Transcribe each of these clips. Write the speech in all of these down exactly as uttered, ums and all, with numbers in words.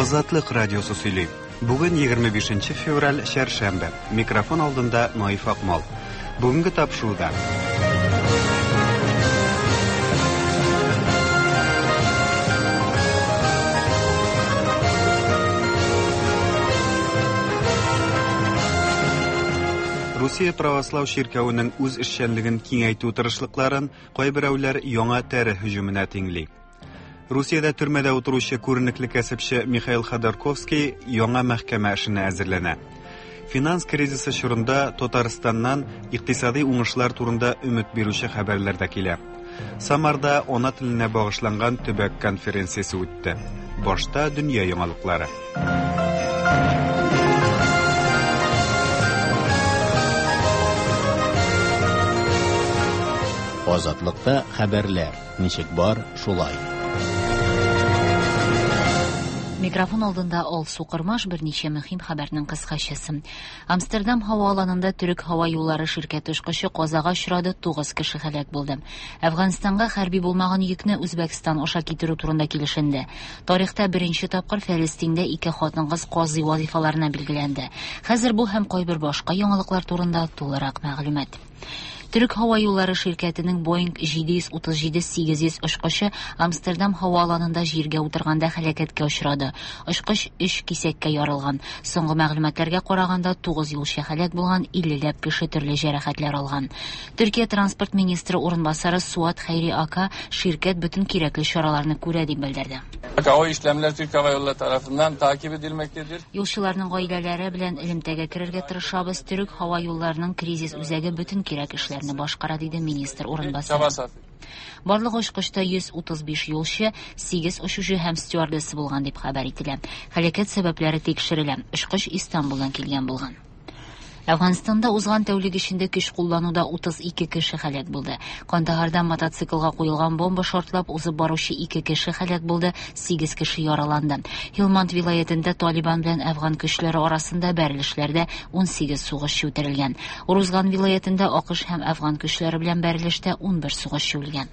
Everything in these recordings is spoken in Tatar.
Азатлык радиосы сөйли. Бүген егерме бишенче февраль шәршәмбе. Микрофон алдында Наиф Акмал. Бүгенге тапшыруда Русия православ ширкәвенең үз эшчәнлеген киңәйтү тырышлыкларын кайберәүләр яңа тәре һөҗүменә тиңли. Русиядә төрмәдә утыручы күренекле кәсепче Михаил Ходорковский яңа мәхкәмә эшенә әзерләнә. Финанс кризисы чорында Татарстаннан икътисади уңышлар турында өмет бирүче хәбәрләр дә килә. Самарда ана теленә багышланган төбәк конференциясе үтте. Башта дөнья яңалыклары. Азатлыкта хәбәрләр. Ничек бар, шулай. Микрофон алдында Ал Сукырмаш берничә мөһим хәбәрнең кыскачасы. Амстердам һавааланында төрек һава юллары ширкәте очкычы казага очрады, тугыз кеше һәлак булды. Әфганстанга хәрби булмаган йөкне Үзбәкстан аша китерү турында килешенде. Тарихта беренче тапкыр Фәлестиндә ике хатын-кыз казый вазифаларына билгеләнде. Хәзер бу һәм кайбер башка яңалыклар турында тулырак мәгълүмат. Төрек һава юллары ширкәтенең Boeing җиде йөз утыз җиде сигез йөз очкычы Амстердам һавааланында җиргә утырганда һәлакәткә очрады. Очкыч өч кисәккә ярылган. Соңгы мәгълүматларга караганда тугыз юлчы һәлак булган, иллеләп кеше төрле җәрәхәтләр алган. Төркия транспорт министры урынбасары Суат Хайри Ака şirket bütün кирәкле чараларны күрә дип белдерде. Hava işlemler Türk Hava Yolları tarafından takip edilmektedir. Юлчыларның гаиләләре белән элемтәгә керергә тырышабыз. Төрек һава юлларының кризис үзәге bütün кирәк эшләрне башкара диде министр урынбасары. Барлык очкычта йөз утыз биш юлчы, сигез очучы һәм стюардесса булган дип хәбәр ителә. Һәлакәт сәбәпләре тикшерелә. Очкыч Истанбулдан килгән булган. Әфганстанда узган тәүлек эчендә көч куллануда утыз ике кеше һәлак булды. Кандаһарда мотоциклга куелган бомба шартлап узып баручы ике кеше һәлак булды, сигез кеше яраланды. Хилманд вилаятендә Талибан белән Әфган көчләре арасында бәрелешләрдә ун сигез сугышчы үтерелгән. Урузган вилаятендә АКШ һәм Әфган көчләре белән бәрелештә ун бер сугышчы үлгән.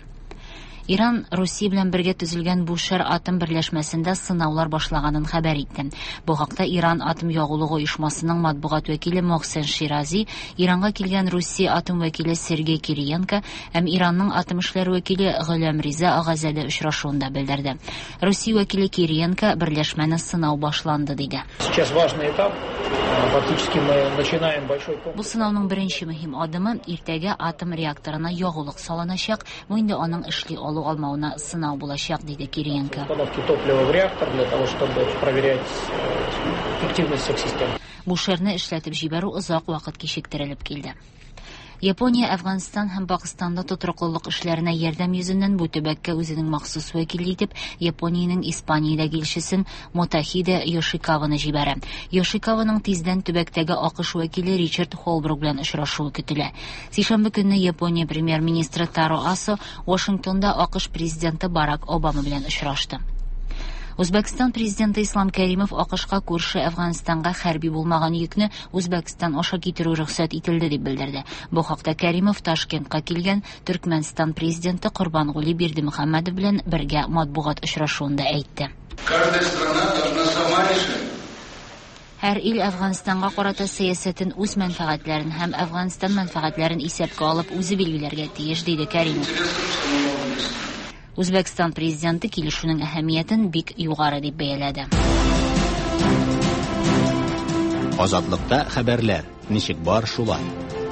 Иран Русия белән бергә төзелгән Бушер атом берләшмәсендә сынаулар башлаганын хәбәр итте. Бу хакта Иран атом ягулыгы оешмасының матбугат вәкиле Мохсен Ширази, Иранга килгән Русия атом вәкиле Сергей Кириенко һәм Иранның атом эшләре вәкиле Гөләм Риза Агазәдә очрашуында белдерде. Русия вәкиле Кириенко берләшмәне сынау башланды диде. Сейчас важный этап. Фактически мы начинаем большой комплекс. Бу сынауның беренче мөһим адымы иртәгә атом реакторына ягулык салыначак, бу инде аның эшли алу алмауына сынау булачак диде Кириенко. Установки топлива в реактор для того, чтобы проверять эффективность всех систем. Бу шәрне эшләтеп җибәрү озак вакыт кичектерелеп килде. Япония, Әфганстан һәм Пакистанда тотырлык эшләренә ярдәм йөзеннән бу төбәккә үзенең махсус вәкиле итеп Япониянең Испаниядәге илчесен Мотахиде Йошикаваны җибәрә. Йошикаваның тиздән төбәктәге АКШ вәкиле Ричард Холбрук белән очрашуы көтелә. Сишәмбе көнне Япония премьер-министры Таро Асо Вашингтонда АКШ президенты Барак Обама белән очрашты. Үзбәкстан президенты Ислам Кәримов АКШка күрше Әфганстанга хәрби булмаган йөкне Үзбәкстан аша китерү рөхсәт ителде дип белдерде. Бу хакта Кәримов Ташкентка килгән Төркмәнстан президенты Корбангули Бердимөхәммәдов белән бергә матбугат очрашуында әйтте. Каждая страна должна сама решить. Һәр ил Әфганстанга карата сәясәтен үз мәнфәгатьләрен һәм Әфганстан мәнфәгатьләрен исәпкә алып үзе билгеләргә тиеш диде Кәримов. Үзбәкстан президенты килешүнең әһәмиятен бик югары дип бәяләде. Азатлыкта хәбәрләр. Ничек бар, шулай.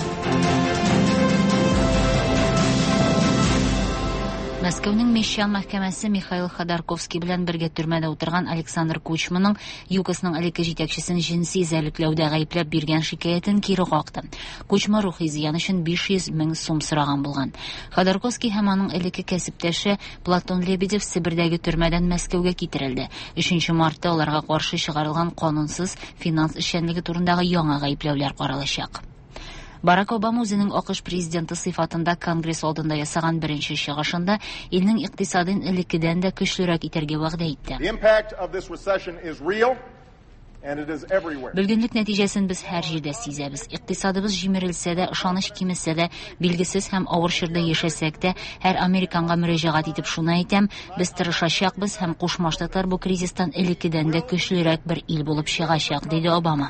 Мәскәүнең Мещан мәхкәмәсе Михаил Ходорковский белән бергә төрмәдә утырган Александр Кучманың ЮКОСның элекке җитәкчесен җинси зәлекләүдә гаепләп биргән шикаятен кире какты. Кучма рухи зыян өчен биш йөз мең сум сораган булган. Ходорковский һәм аның элекке кәсептәше Платон Лебедев Сибирдәге төрмәдән Мәскәүгә китерелде. өченче мартта аларга каршы чыгарылган канунсыз финанс эшчәнлеге турындагы яңа гаепләүләр каралачак. Барак Обама үзенең АКШ президенты сыйфатында Конгресс алдында ясаган беренче чыгышында илнең икътисадын элеккедән дә көчлерәк итәргә вәгъдә итте. Бөлгенлек нәтиҗәсен без һәр җирдә сизәбез. Икътисадыбыз җимерелсә дә, ышаныч кимесә дә, билгесез һәм авыр чорда яшәсәк тә, һәр американга мөрәҗәгать итеп шуны әйтәм, без тырышачакбыз һәм Кушма Штатлар бу кризистан элеккедән дә көчлерәк бер ил булып чыгачак, диде Обама.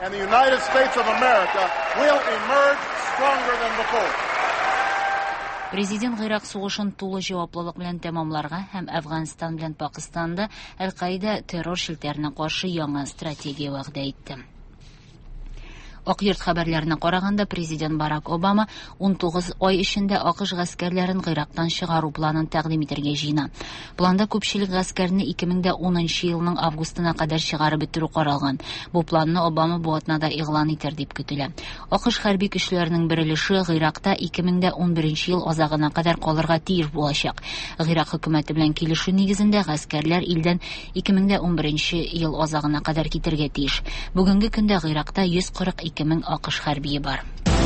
Президент Гыйрак сугышын тулы җаваплылык белән тәмамларга һәм Әфганстан белән Пакистанда Әл-Каида террор шелтәренә каршы яңа стратегия вәгъдә итте. Ак йорт хәбәрләренә караганда, президент Барак Обама ун тугыз ай эчендә АКШ гаскәрләрен Гыйрактан чыгару планын тәкъдим итәргә җыена. Планда күпчелек гаскәрне ике мең унынчы елның августына кадәр чыгарып бетерү каралган. Бу планны Обама бу атнада игълан итәр дип көтелә. АКШ хәрби көчләренең берилеше Гыйракта ике мең унберенче ел азагына кадәр калырга тиеш булачак. Гыйрак хөкүмәте белән килешү нигезендә гаскәрләр илдән ике мең унберенче ел азагына кадәр китәргә тиеш. Бүгенге көндә Гыйракта йөз кырык ике мең АКШ хәрбие бар.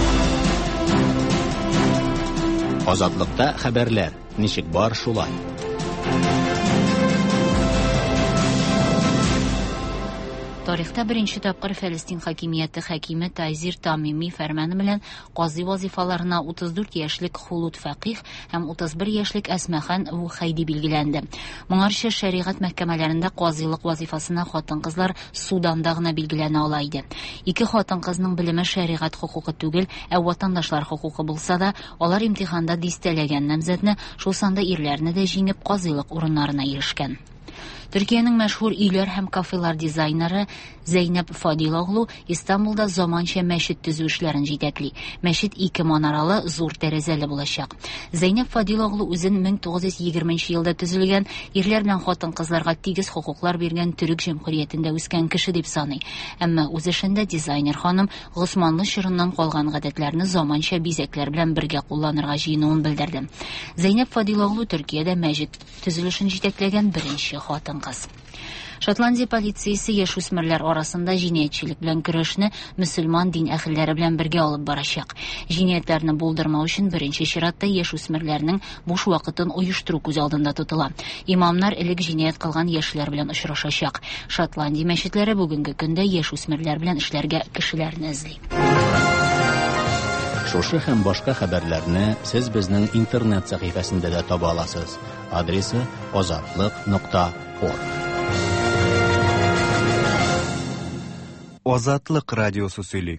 Азатлыкта хәбәрләр. Ничек бар шулай. Тарихта беренче тапкыр Фәлестин хакимияте хакиме Тайзир Тамими фәрманы белән казый вазифаларына утыз дүрт яшьлек Хулут Фәких һәм утыз бер яшьлек Әсмәхан Ухайди билгеләнде. Моңарча шәригать мәхкәмәләрендә казыйлык вазифасына хатын-кызлар Суданда гына билгеләнә ала иде. Ике хатын-кызның белеме шәригать хукукы түгел, ә ватандашлар хукукы булса да, алар имтиханда дистәләгән намзәтне, шул санда ирләрне дә җиңеп казыйлык урыннарына ирешкән. Төркиянең мәшһүр өйләр һәм кафелар дизайнеры Зәйнәп Фадилоглу Истанбулда заманча мәчет төзү эшләрен җитәкли. Мәчет ике манаралы, зур тәрәзәле булачак. Зәйнәп Фадилоглу үзен мең тугыз йөз егерменче елда төзелгән, ирләр белән хатын-кызларга тигез хокуклар биргән төрек җәмгыятендә үскән кеше дип саный. Әмма үз эшендә дизайнер ханым Госманлы чорыннан калган гадәтләрне заманча бизәкләр белән бергә кулланырга җыенуын белдерде. Зәйнәп Фадилоглу Төркиядә мәчет төзелешен җитәкләгән беренче хатын-кыз. Шотландия полициясе яшүсмерләр арасында җинаятьчелек белән көрәшне мөселман дин әһелләре белән бергә алып барачак. Җинаятларны булдырмау өчен беренче чиратта яшүсмерләрнең буш вакытын оештыру күз алдында тотыла. Имамнар элек җинаят кылган яшьләр белән очрашачак. Шотландия мәчетләре бүгенге көндә яшүсмерләр белән эшләргә кешеләрне эзли. Шушы һәм башка хәбәрләрне сез безнең интернет сәхифәсендә дә таба аласыз. Адресы азатлык нокта орг. Азатлык радиосы сөйли.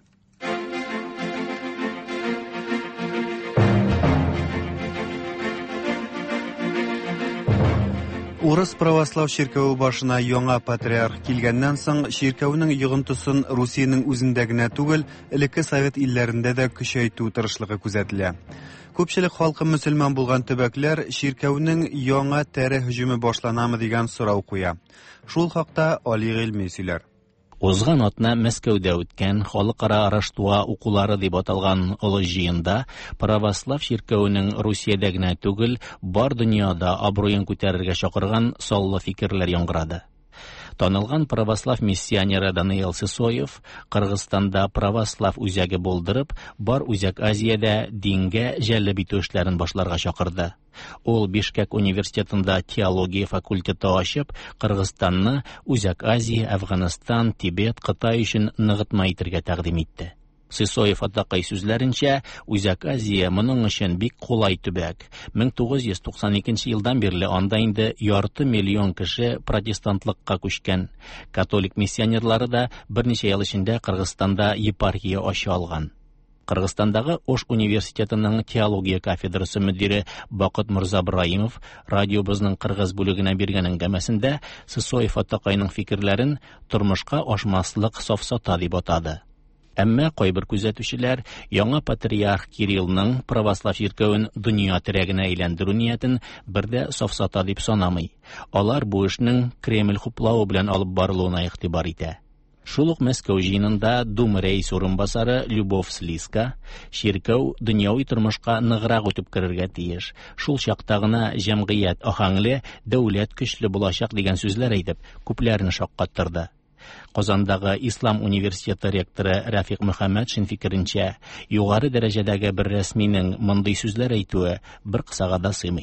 Урыс православ чиркәве башына яңа патриарх килгәннән соң, чиркәүнең йогынтысын Русиянең үзендә генә түгел, элекке Совет илләрендә дә көчәйтү тырышлыгы күзәтелә. Күпчелек халкы мөселман булган төбәкләр чиркәүнең яңа тәре һөҗүме башланамы дигән сорау куя. Шул хакта Али Гыйльми сөйләр. Узган атна Мәскәүдә үткән халыкара араштыруа укулары дип аталган олы җыенда православ чиркәүнең Русиядә генә түгел, бар дөньяда абруен күтәрергә чакырган саллы фикерләр яңгырады. Танылган православ миссионеры Даниил Сысоев Кыргызстанда православ үзәге булдырып, бар Үзәк Азиядә дингә җәлеп итү эшләрен башларга чакырды. Ул Бишкек университетында теология факультеты ачып, Кыргызстанны Үзәк Азия, Әфганстан, Тибет, Кытай өчен ныгытма итәргә тәкъдим итте. Сысоев атакай сүзләренчә, Үзәк Азия моның өчен бик кулай төбәк. мең тугыз йөз туксан икенче елдан бирле анда инде ярты миллион кеше протестантлыкка күчкән. Католик миссионерлары да берничә ел эчендә Кыргызстанда епархия ача алган. Кыргызстандагы Ош университетының теология кафедрасы мөдире Бакыт Мурзабраимов радиобызның кыргыз бүлегенә биргән әңгәмәсендә Сысоев атакайның фикерләрен тормышка ашмаслык сафсата дип атады. Әмма кайбер күзәтүчеләр яңа патриарх Кириллның православ чиркәвен дөнья терәгенә әйләндерү ниятен бердә сафсата дип санамый. Алар бу эшнең Кремль хуплавы белән алып барылуына игътибар итә. Шул ук Мәскәү җыенында Дума рәис урынбасары Любовь Слизка чиркәү дөньяви тормышка ныграк үтеп керергә тиеш. Шул чакта гына җәмгыять ахаңлы, дәүләт көчле булачак дигән сүзләр әйтеп, күпләрне шаккаттырды. Казандагы Ислам университеты ректоры Рафик Мөхәммәтшин фикеренчә, югары дәрәҗәдәге бер рәсминең мондый сүзләр әйтүе бер кысага да сыймый.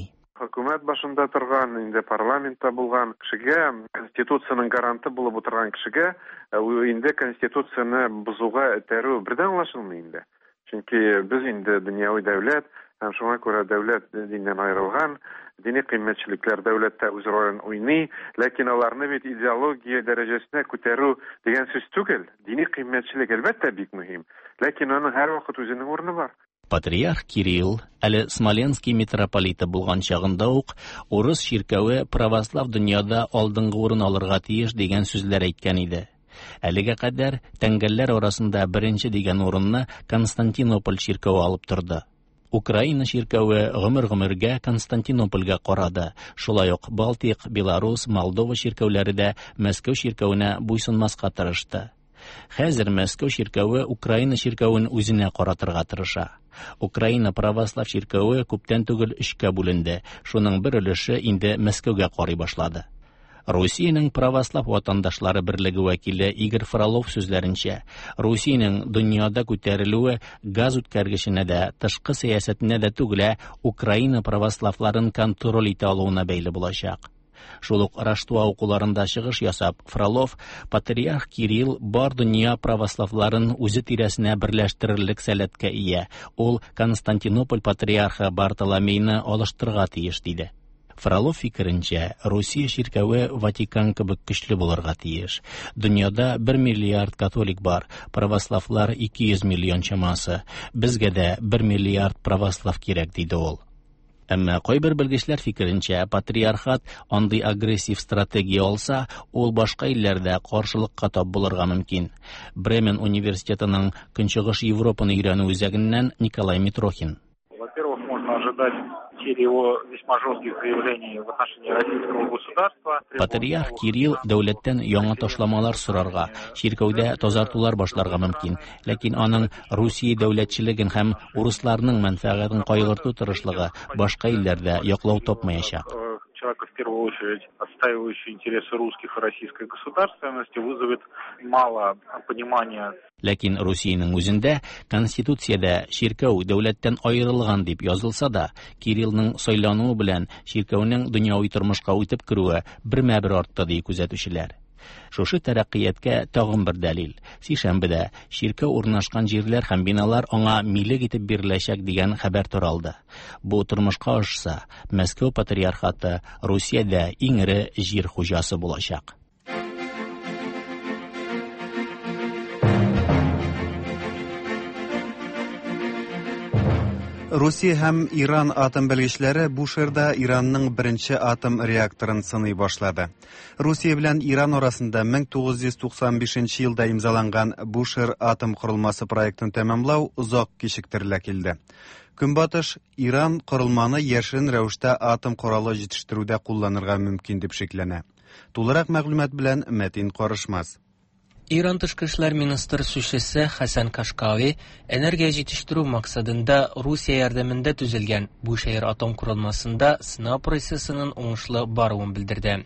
Хөкүмәт башында торган, инде парламентта булган кешегә, конституциянең гаранты булып утырган кешегә инде конституцияны бозуга этәрү бердән аңлашылмый инде. Чөнки без инде дөньяви дәүләт, һәм шуңа күрә дәүләт диннән аерылган, дини кыйммәтчелекләр дәүләттә үз ролен уйный, ләкин аларны бит идеология дәрәҗәсенә күтәрү дигән сүз түгел. Дини кыйммәтчелек әлбәттә бик мөһим, ләкин аның һәр вакыт үзенең урыны бар. Патриарх Кирилл, әле Смоленский митрополиты булган чагында ук, урыс ширкәве православ дөньяда алдынгы урын алырга тиеш дигән сүзләр әйткән иде. Әлегә кадәр тәңгәлләр арасында беренче дигән урынны Константинополь ширкәве алып торды. Украина ширкәве гомер-гомергә Константинопольгә карады. Шулай ук Балтик, Беларус, Молдова ширкәүләре дә Мәскәү ширкәвенә буйсынмаска тырышты. Хәзер Мәскәү ширкәве Украина ширкәвен үзенә каратырга тырыша. Украина православ ширкәве күптән түгел өчкә бүленде. Шуның бер өлеше инде Мәскәүгә карый башлады. Русиянең православ ватандашлары берлеге вәкиле Игорь Фролов сүзләренчә, Русиянең дөньяда күтәрелүе газ үткәргеченә дә, тышкы сәясәтенә дә түгел, Украина православларын контроль итә алуына бәйле булачак. Шул ук Раштуа укуларында чыгыш ясап, Фролов патриарх Кирилл бар дөнья православларын үзе тирәсенә берләштерерлек сәләткә ия. Ул Константинополь патриархы Бартоломейны алыштырырга тиеш диде. Фролов фикеренчә, Русия ширкәве Ватикан кебек көчле булырга тиеш. Дөньяда бер миллиард католик бар, православлар ике йөз миллион чамасы. Безгә дә бер миллиард православ кирәк диде ул. Әмма кайбер белгечләр фикеренчә, патриархат андый агрессив стратегия алса, ул башка илләрдә каршылыкка тап булырга мөмкин. Бремен университетының Көнчыгыш Европаны өйрәнү үзәгеннән Николай Митрохин. Во-первых, можно ожидать его весьма жестких заявлений в отношении российского государства. Патриарх Кирилл дәүләттән яңа ташламалар сорарга, ширкәүдә тазартулар башларга мөмкин, ләкин аның Русия дәүләтчелеген һәм урысларның мәнфәгатен кайгырту тырышлыгы башка илләрдә яклау тапмаячак. Человека, в первую очередь, отстаивающий интересы русских и российской государственности, вызовет мало понимания. Ләкин Русиянең үзендә Конституциядә ширкәү дәүләттән аерылган дип язылса да, Кириллның сайлануы белән ширкәүнең дөньяви тормышка үтеп керүе бермә-бер артты ди күзәтүчеләр. Шушы тәрәккыятькә тагын бер дәлил. Сишәмбедә ширкәү урнашкан җирләр һәм биналар аңа милек итеп биреләчәк дигән хәбәр таралды. Бу тормышка ашса, Мәскәү патриархаты Русиядә иң ире җир хуҗасы булачак. Русия һәм Иран атом белгечләре Бушерда Иранның беренче атом реакторын сыный башлады. Русия белән Иран арасында мең тугыз йөз туксан бишенче елда имзаланган Бушер атом корылмасы проектын тәмамлау озак кичектерелә килде. Көнбатыш Иран корылманы яшерен рәвештә атом коралы җитештерүдә кулланырга мөмкин дип шикләнә. Тулырак мәгълүмат белән Мәтин Карышмас. Иран тышкы эшләр министры сүзчесе Хасан Кашкави энергия җитештерү максатында Русия ярдәмендә төзелгән Бушер атом корылмасында сынау процессының уңышлы баруын белдерде.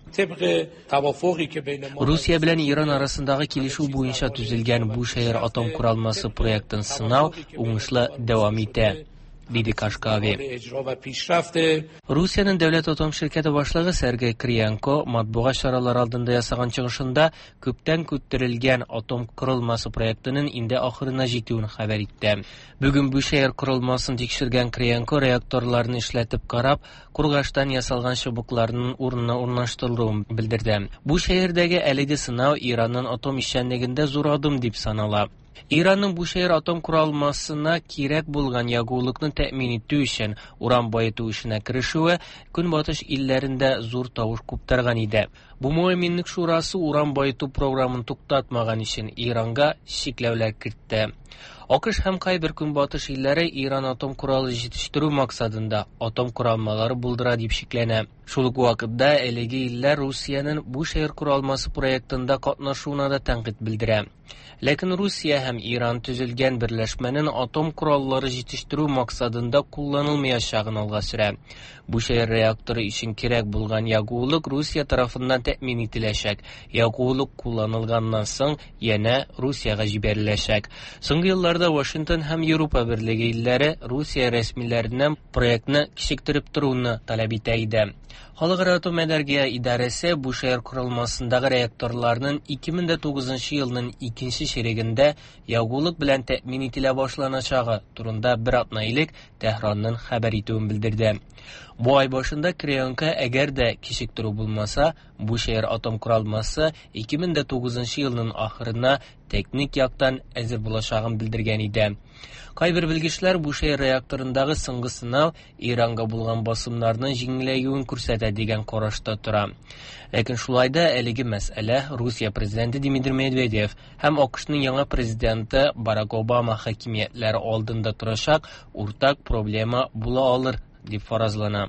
Русия белән Иран арасындагы килешү буенча төзелгән Бушер атом корылмасы проектын сынау уңышлы дәвам итә. Диде Кашкави. Русиянең дәүләт атом ширкәте башлыгы Сергей Криенко матбугат чаралары алдында ясаган чыгышында күптән күтәрелгән атом корылмасы проектының инде ахырына җитүен хәбәр итте. Бүген Бушер корылмасын тикшергән Криенко реакторларны эшләтеп карап, кургаштан ясалган чыбыкларның урынына урнаштырылуын белдерде. Бу шәһәрдәге әлеге сынау Иранның атом эшчәнлегендә зур адым дип санала. Иранның Бушер атом корылмасына кирәк булган ягулыкны тәэмин итү өчен уран байыту эшенә керешүе көнбатыш илләрендә зур тавыш куптарган иде. Бу мөэминлек шурасы уран байыту програмын туктатмаган өчен Иранга шикләүләр кертте. АКШ һәм кайбер көнбатыш илләре Иран атом коралы җитештерү максатында атом корылмалары булдыра дип шикләнә. Шул ук вакытта әлеге илләр Русиянең бу шәһәр куралмасы проектында катнашуына да тәнкыйть белдерә. Ләкин Русия һәм Иран төзелгән берләшмәнең атом кораллары җитештерү максатында кулланылмаячагын алга сөрә. Бу шәһәр реакторы өчен кирәк булган ягулык Русия тарафыннан тәэмин ителәчәк. Ягулык кулланылганнан соң янә Русиягә җибәреләчәк. Соңгы елларда Вашингтон һәм Европа Берлеге илләре Русия рәсмиләреннән проектны кичектереп торуны таләп итә иде. Халыкара атом энергия идарәсе бу шәһәр корылмасындагы реакторларның ике мең тугызынчы елның икенче шерегендә ягулык белән тәэмин ителә башланачагы турында бер атна элек Тәһранның хәбәр итүен белдерде. Бу ай башында Криенко әгәр дә кичектерү булмаса, бу шәһәр атом корылмасы ике мең тугызынчы елның ахырына техник яктан әзер булачагын белдергән иде. Кайбер белгечләр бу шәһәр реакторындагы соңгы сынау Иранга булган басымнарның җиңеләюен күрсәтә дигән карашта тора. Ләкин шулай да әлеге мәсьәлә Русия президенты Дмитрий Медведев һәм АКШның яңа президенты Барак Обама хакимиятләре алдында торачак уртак проблема була алыр дип фаразлана.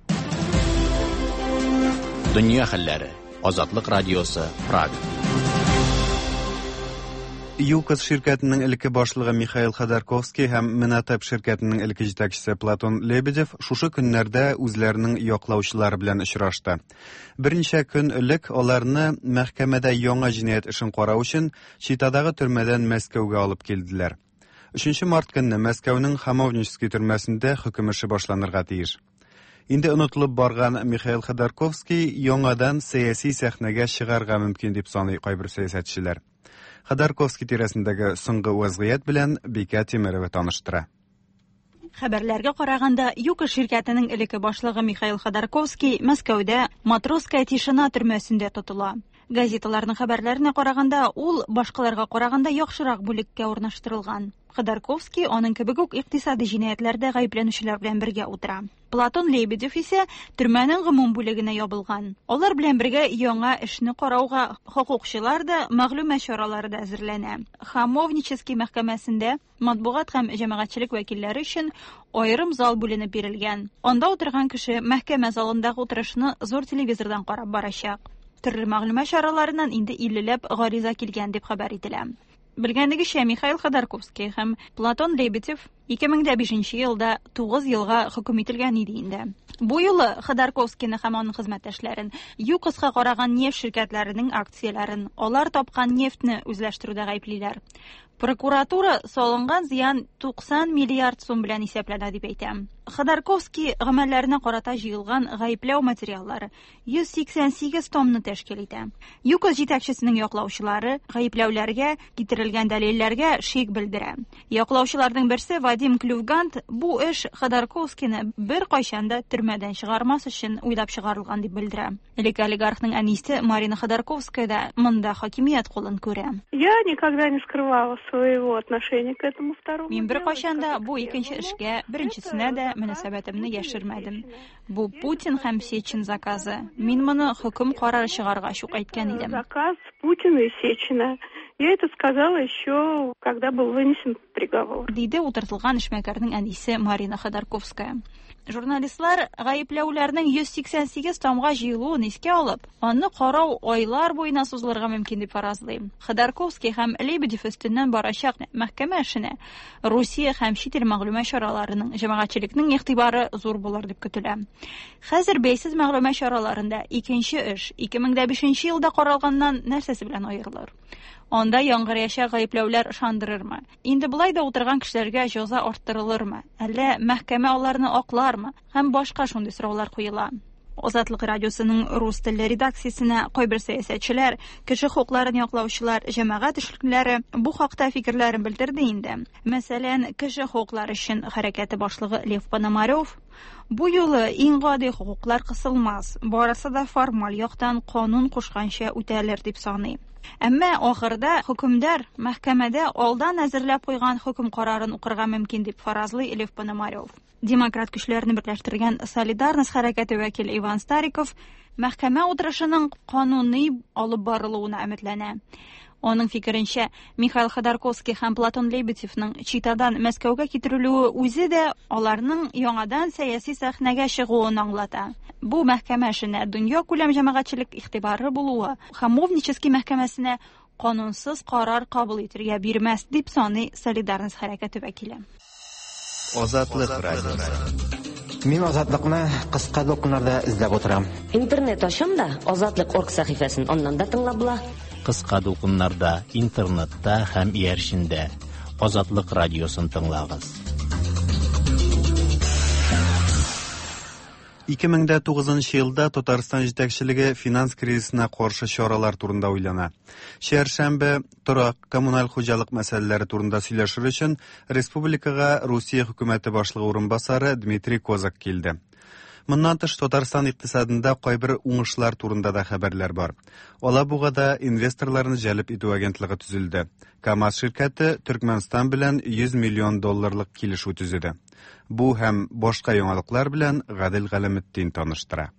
Дөнья хәлләре. Азатлык радиосы, Прага. ЮКОС şirkәтенең элекке башлыгы Михаил Ходорковский һәм Минатеп şirkәтенең элекке җитәкчесе Платон Лебедев шушы көннәрдә үзләренең яклаучылары белән очрашты. Берничә көн элек аларны мәхкәмәдә яңа җинаять эшен карау өчен Читадагы төрмәдән Мәскәүгә алып килделәр. өченче март көнне Мәскәүнең Хамовнический төрмәсендә хөкем эше башланырга тиеш. Инде онытылып барган Михаил Ходорковский яңадан сәяси сәхнәгә чыгарга мөмкин дип саный кайбер сәясәтчеләр. Ходорковский тирәсендәге соңгы вазгыять белән Бика Тимерова таныштыра. Хәбәрләргә караганда, ЮКОС şirkәтенең элекке башлыгы Михаил Ходорковский Мәскәүдә Матросская тишина төрмәсендә тотыла. Газеталарның хәбәрләренә караганда, ул башкаларга караганда яхшырак бүлеккә урнаштырылган. Ходорковский аның кебек үк икътисади җинаятьләрдә гаепләнүчеләр белән бергә утыра. Платон Лебедев исә төрмәнең гомум бүлегенә ябылган. Алар белән бергә яңа эшне карауга хокукчылар да, мәгълүмат чаралары да әзерләнә. Хамовнический мәхкәмәсендә матбугат һәм җәмәгатьчелек вәкилләре өчен аерым зал бүленеп бирелгән. Анда утырган кеше мәхкәмә залындагы утырышны зур телевизордан карап барачак. Төрле мәгълүмат чараларыннан инде иллеләп гариза килгән дип хәбәр ителә. Белгәнегезчә, Михаил Ходорковский һәм Платон Лебедев ике мең бишенче елда тугыз елга хөкем ителгән иде инде. Бу юлы Ходорковскийны һәм аның хезмәттәшләрен ЮКОСка караган нефть şirkәтләренең акцияләрен, алар тапкан нефтьне үзләштерүдә гаеплиләр. Прокуратура салынган зыян туксан миллиард сум белән исәпләнә дип әйтә. Ходорковский гамәлләренә карата җыелган гаепләү материаллары йөз сиксән сигез томны тәшкил итә. ЮКОС җитәкчесенең яклаучылары гаепләүләргә, китерелгән дәлилләргә шик белдерә. Яклаучыларның берсе Вадим Клювгант бу эш Ходорковскийны бер кайчанда төрмәдән чыгармас өчен уйлап чыгарылган дип белдерә. Элекке олигархның әнисе Марина Ходорковская да монда хакимият кулын күрә. Я никогда не скрывала своего отношения к этому второму. Мин бер кайчанда бу икенче эшкә, беренчесенә дә мөнәсәбәтемне яшермәдем. Бу Путин һәм Сечин заказы. Мин моны хөкем карары чыгарга шук әйткән идем. Заказ Путина и Сечина. Я это сказала еще, когда был вынесен приговор. Диде утыртылган эшмәкәрнең әнисе Марина Ходорковская. Журналистлар гаепләүләрнең йөз сиксән сигез томга җыелуын искә алып, аны карау айлар буена сузылырга мөмкин дип фаразлый. Ходорковский һәм Лебедев өстеннән барачак мәхкәмә эшенә Русия һәм чит ил мәгълүмат чараларының, җәмәгатьчелекнең игътибары зур булыр дип көтелә. Хәзер бәйсез мәгълүмат чараларында икенче эш ике мең бишенче елда каралганнан нәрсәсе белән аерылыр? Анда яңгырыяча гаепләүләр ышандырырмы? Инде булай да утырган кешеләргә җәза арттырылырмы? Әллә мәхкәмә аларны аклармы? Һәм башка шундый сораулар куела. Азатлык радиосының рус телле редакциясенә кайбер сәясәтчеләр, кеше хукукларын яклаучылар, җәмәгать эшлеклеләре бу хакта фикерләрен белдерде инде. Мәсәлән, кеше хукуклары өчен хәрәкәте башлыгы Лев Пономарев бу юлы иң гади хукуклар кысылмас, барысы да формаль яктан канун кушканча үтәлер дип саный. Әмма ахырда хөкемдар мәхкәмәдә алдан әзерләп куйган хөкем карарын укырга мөмкин дип фаразлый Лев Пономарев. Демократ көчләрне берләштергән Солидарность хәрәкәте вәкиле Иван Стариков мәхкәмә утырышының кануни алып барылуына өметләнә. Оның фикеренчә, Михаил Ходорковский һәм Платон Лебедевның Читадан Мәскәүгә китерелүе үзе дә аларның яңадан сәяси сәхнәгә чыгуын аңлата. бу мәхкәмә эшенә дөнья күләм җәмәгатьчелек игътибары булуы һәм Мовнический мәхкәмәсенә канунсыз карар кабул итәргә бирмәс дип саный Солидарность хәрәкәте вәкиле. Азатлык радиосы. Мин азатлыкны кыска докумнарда эзләп утырам. Интернет ачам да Азатлык орг сәхифәсен аннан да тыңлап була. Кыска докумнарда, интернетта һәм ияршендә Азатлык радиосын тыңлагыз. ике мең тугызынчы елда Татарстан җитәкчелеге финанс кризисына каршы чаралар турында уйлана. Шәршәмбе торак коммуналь хуҗалык мәсьәләләре турында сөйләшер өчен республикага Русия хөкүмәте башлыгы урынбасары Дмитрий Козак килде. Моннан тыш Татарстан икътисадында кайбер уңышлар турында да хәбәрләр бар. Алабугада инвесторларны җәлеп итү агентлыгы төзелде. КАМАЗ ширкәте Төркмәнстан белән йөз миллион долларлык килешү төзеде. Бу һәм башка яңалыклар белән Гадел Галәметдин таныштыра.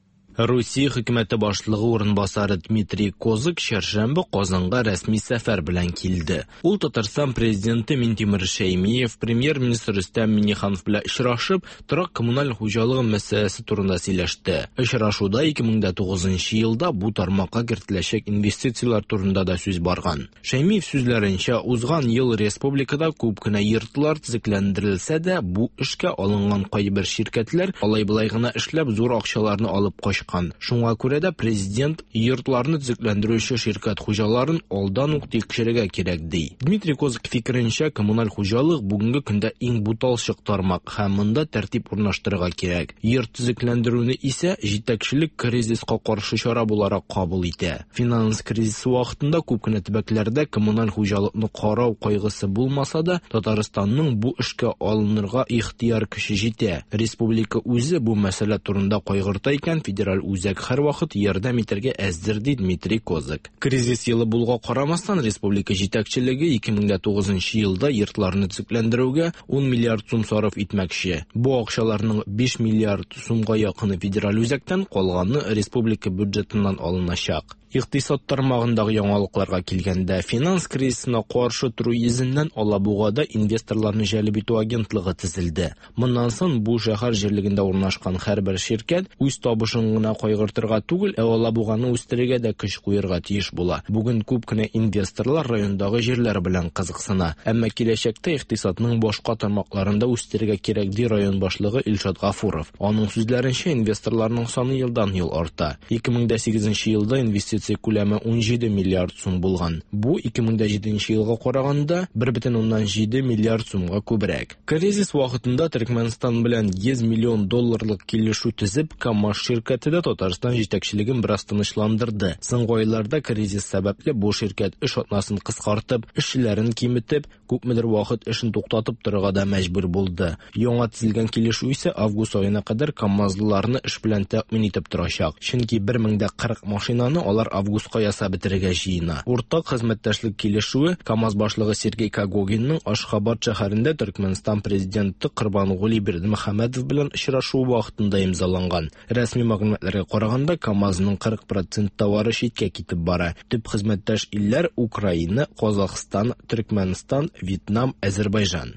Русия хөкүмәте башлыгы урынбасары Дмитрий Козак шәршәмбе Казанга рәсми сәфәр белән килде. Ул Татарстан президенты Минтимер Шәймиев, премьер-министр Рөстәм Миңнеханов белән очрашып, торак коммуналь хуҗалыгы мәсьәләсе турында сөйләште. Очрашуда ике мең тугызынчы елда бу тармакка кертеләчәк инвестициялар турында да сүз барган. Шәймиев сүзләренчә, узган ел республикада күп кенә йортлар төзекләндерелсә дә, бу эшкә алынган кайбер ширкәтләр алай-былай гына эшләп зур акчаларны алып качкан. Шуңа күрә дә президент йортларны төзекләндерүче ширкәт хуҗаларын алдан ук тикшерергә кирәк ди. Дмитрий Козак фикеренчә, коммуналь хуҗалык бүгенге көндә иң буталчык тармак һәм монда тәртип урнаштырырга кирәк. Йорт төзекләндерүне исә җитәкчелек кризиска каршы чара буларак кабул итә. Финанс кризисы вакытында күп кенә төбәкләрдә коммуналь хуҗалыкны карау кайгысы булмаса да, Татарстанның бу эшкә алынырга ихтияр көче җитә. Республика үзе бу мәсьәлә турында кайгырта икән, федераль үзәк һәр вакыт ярдәм итәргә әзер ди Дмитрий Козак. Кризис елы булга карамастан, республика җитәкчелеге ике мең тугызынчы елда йортларны төзекләндерүгә ун миллиард сум сарыф итмәкче. Бу акчаларның биш миллиард сумга якыны федераль үзәктән, калганы республика бюджетыннан алыначак. Икътисад тармагындагы яңалыкларга килгәндә, финанс кризисына каршы туру йөзеннән Алабугада инвесторларны җәлеп итү агентлыгы төзелде. Моннан соң бу шәһәр җирлегендә урнашкан һәрбер ширкәт үз табышын гына кайгыртырга түгел, ә Алабуганы үстерергә дә көч куярга тиеш була. Бүген күп кенә инвесторлар райондагы җирләр белән кызыксына, әмма киләчәктә икътисадның башка тармакларында үстерергә кирәк ди район башлыгы Илшат Гафуров. Аның сүзләренчә, инвесторларның саны елдан-ел арта. ике мең сигезенче елда инвестиция күләме ун җиде миллиард сум булган. Бу ике мең җиденче елга караганда бер бөтен уннан җиде миллиард сумга күбрәк. Кризис вакытында Төркмәнстан белән йөз миллион долларлык килешү төзеп, КАМАЗ ширкәте дә Татарстан җитәкчелеген бераз тынычландырды. Соңгы айларда кризис сәбәпле бу ширкәт эш атнасын кыскартып, эшчеләрен киметеп, күпмедер вакыт эшен туктатып торырга да мәҗбүр булды. Яңа төзелгән килешү исә август аена кадәр КАМАЗлыларны эш белән тәэмин итеп торачак. Чөнки бер мең кырык машинаны алар августка ясап бетерергә җыена. Уртак хезмәттәшлек килешүе КАМАЗ башлыгы Сергей Кагогинның Ашхабад шәһәрендә Төркмәнстан президенты Кырбангули Бердимөхәммәдов белән очрашуы вакытында имзаланган. Рәсми мәгълүматларга караганда, КАМАЗның кырык процент товары читкә китеп бара. Төп хезмәттәш илләр Украина, Казакстан, Төркмәнстан, Вьетнам, Азәрбайҗан.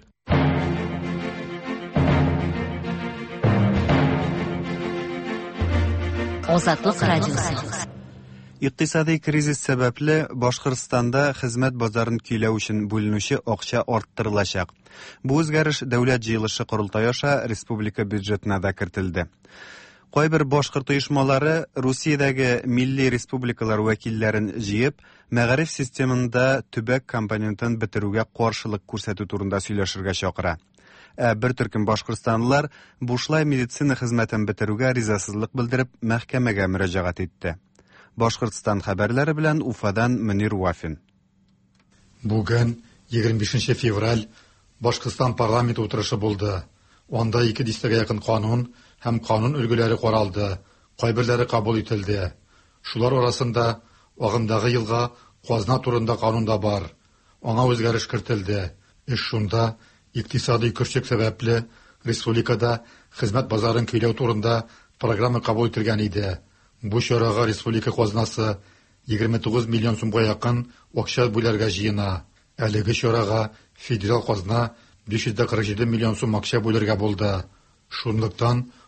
Азатлык радиосы. Икътисади кризис сәбәпле Башкортстанда хезмәт базарын көйләү өчен бүленүче акча арттырылачак. Бу үзгәреш дәүләт җыелышы курултае аша республика бюджетына да кертелде. Кайбер башкорт оешмалары Русиядәге милли республикалар вәкилләрен җыеп, мәгариф системында төбәк компонентын бетерүгә каршылык күрсәтү турында сөйләшергә чакыра. Ә бер төркем башкортстанлылар бушлай медицина хезмәтен бетерүгә ризасызлык белдереп мәхкәмәгә мөрәҗәгать итте. Башкортстан хәбәрләре белән Уфадан Мөнир Вафин. Бүген егерме бишенче февраль Башкортстан парламент утырышы булды. Анда ике дистәгә якын канун һәм канун өлгеләре каралды, кайберләре кабул ителде. Шулар арасында агымдагы елга казна турында канунда бар. Аңа үзгәреш кертелде. Эш шунда, икътисади көрчек сәбәпле республикада хезмәт базарын көйләү турында программа кабул ителгән иде. Бу чарага республика казнасы егерме тугыз миллион сумга якын акча бүләргә җыена. Әлеге чарага федераль казна биш йөз кырык җиде миллион сум акча бүләргә булды. Шунлыктан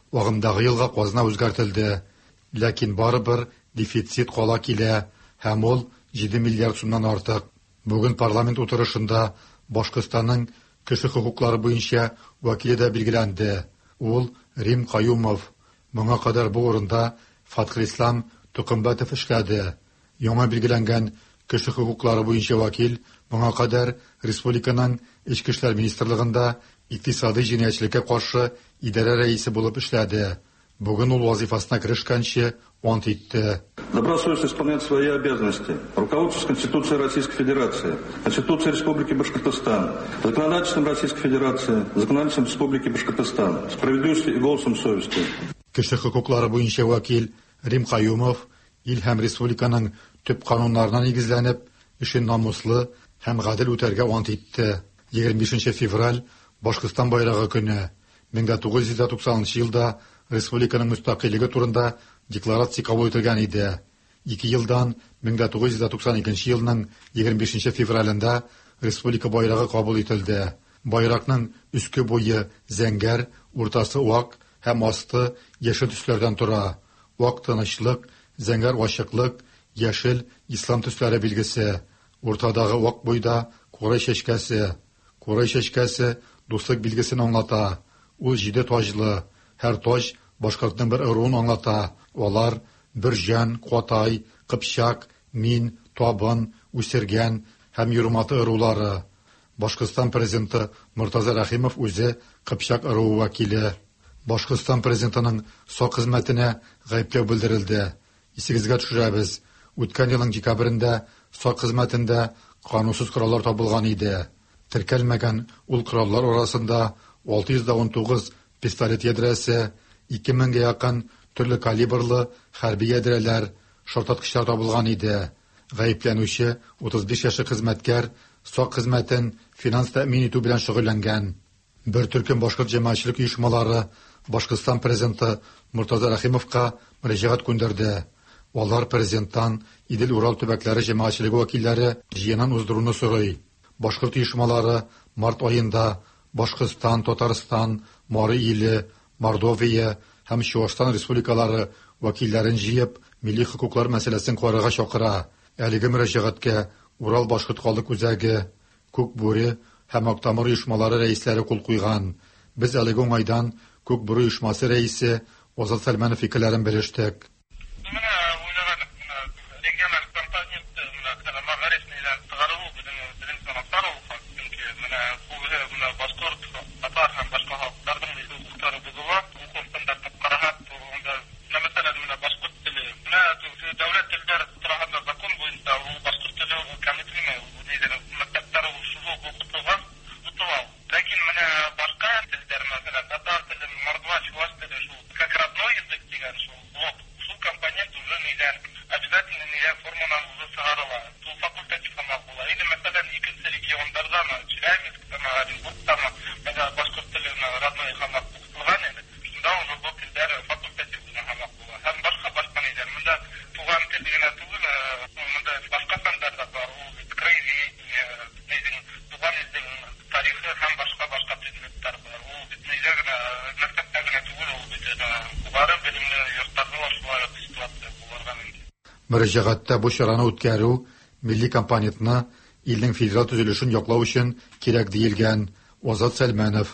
Агымдагы елга казна үзгәртелде. Ләкин барыбер дефицит кала килә, һәм ул җиде миллиард сумнан артык. Бүген парламент утырышында Башкортстанның кеше хукуклары буенча вәкиле дә билгеләнде. Ул Рим Каюмов. Моңа кадәр бу урында Фатхил Ислам Тукымбатов эшләде. Яңа билгеләнгән кеше хукуклары буенча вәкил моңа кадәр республиканың Ички эшләр министрлыгында икътисади җинаятьчелеккә каршы идарә рәисе булып эшләде. Бүген ул вазифасына керешкәнче ант итте. Добросовестно исполнять свои обязанности. Руководствуясь Конституцией Российской Федерации, Конституцией Республики Башкортостан, законодательством Российской Федерации, законодательством Республики Башкортостан, справедливостью и голосом совести. Кеше хукуклары буенча вәкил Рим Каюмов ил һәм республиканың төп кануннарына нигезләнеп, эшен намуслы һәм гадел үтәргә ант итте. егерме бишенче февраль Башкортстан байрагы көне. мең тугыз йөз туксанынчы елда республиканың мөстәкыйлеге турында декларация кабул ителгән иде. Ике елдан мең тугыз йөз туксан икенче елның егерме бишенче февралендә республика байрагы кабул ителде. Байракның үске буе зәңгәр, уртасы вак һәм асты яшел төсләрдән тора. Вак тынычлык, зәңгәр ачыклык, яшел ислам төсләре билгесе. Уртадагы вак буйда курай чәчкәсе. Курай чәчкәсе дуслык билгесен аңлата. Ул җиде таҗлы. Һәр таҗ Башкортның бер ыруын аңлата. Алар Бирҗан, Катай, Кыпчак, Мин, Табын, Үсергән һәм Юрматы ырулары. Башкортстан президенты Муртаза Рәхимов үзе Кыпчак ыруы вәкиле. Башкортстан президентының сак хезмәтенә гаепләү белдерелде. Исегезгә төшерәбез. Үткән елның декабрендә сак хезмәтендә канунсыз кораллар табылган иде. Теркәлмәгән ул кораллар арасында алты йөз он тугыз пистолет ядрәсе, ике меңгә якын төрле калибрлы хәрби ядрәләр, шартаткычлар табылган иде. Гаепләнүче утыз биш яшьлек хезмәткәр сак хезмәтен финанс тәэмин итү белән шөгыльләнгән. Бер төркем башкорт җәмәгатьчелек оешмалары Башкортстан президенты Муртаза Рәхимовка мөрәҗәгать күндерде. Алар президенттан Идел-Урал төбәкләре җәмәгатьчелеге вәкилләре җыенын уздыруны сорый. Башкорт оешмалары март аенда Башкортстан, Татарстан, Мары иле, Мордовия һәм Чуашстан республикалары вәкилләрен җыеп, милли хукуклар мәсьәләсен карарга чакыра. Әлеге мөрәҗәгатькә Урал башкорт халык үзәге, Күкбүре һәм Актамыр оешмалары рәисләре кул куйган. Без әлеге уңайдан Күкбүре оешмасы рәисе Азат Сәлманов фикерләрен белештек. Мөрәҗәгатьтә бу чараны үткәрү милли компонентны илнең федераль төзелешен яклау өчен кирәк диелгән. Азат Сәлманов.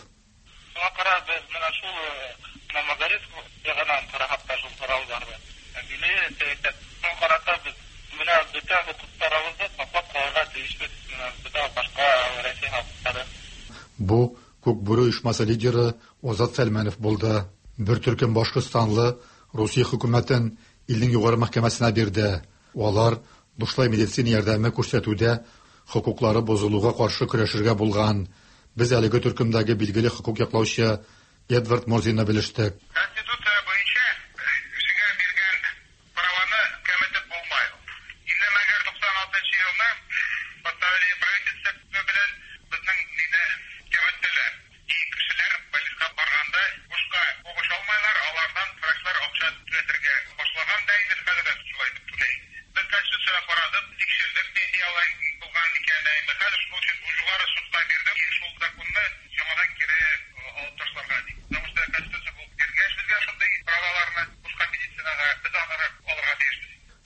Бу Күкбүре оешмасы лидеры Азат Сәлманов булды. Бер төркем Башкортстанлы Русия хөкүмәтен илнең югары мәхкәмәсенә бирде. Алар бушлай медицина ярдәме күрсәтүдә хукуклары бозылуга каршы көрәшергә булган. Без әлеге төркемдәге билгеле хукук яклаучы Эдвард Морзинны белештек. Конституция буенча кешегә биргән праваны кәметеп булмай. Инде мәгәр туксан алтынчы елда поставили правительство белән безнең диде кәметәләр. И кешеләр полиска барганда бушка угыш алмайлар, алардан врачлар акча түләргә башлаган да инде хәзер шулай дип түләй. Без конституция карадык, тикшердек, нинди алай булган икән, хәзер шуның өчен бу югары судка бирдек. Шул законны яңадан кире алып ташларга ди. Потому что конституция булып кергән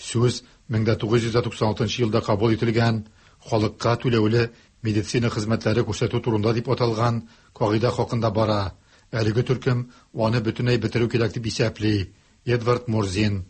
Сүз мең тугыз йөз туксан алтынчы елда кабул ителгән халыкка түләүле медицина хезмәтләре күрсәтү турында дип аталган кагыйдә хакында бара. Әлеге төркем аны бөтенләй бетерү кирәк дип исәпли. Эдвард Мурзин.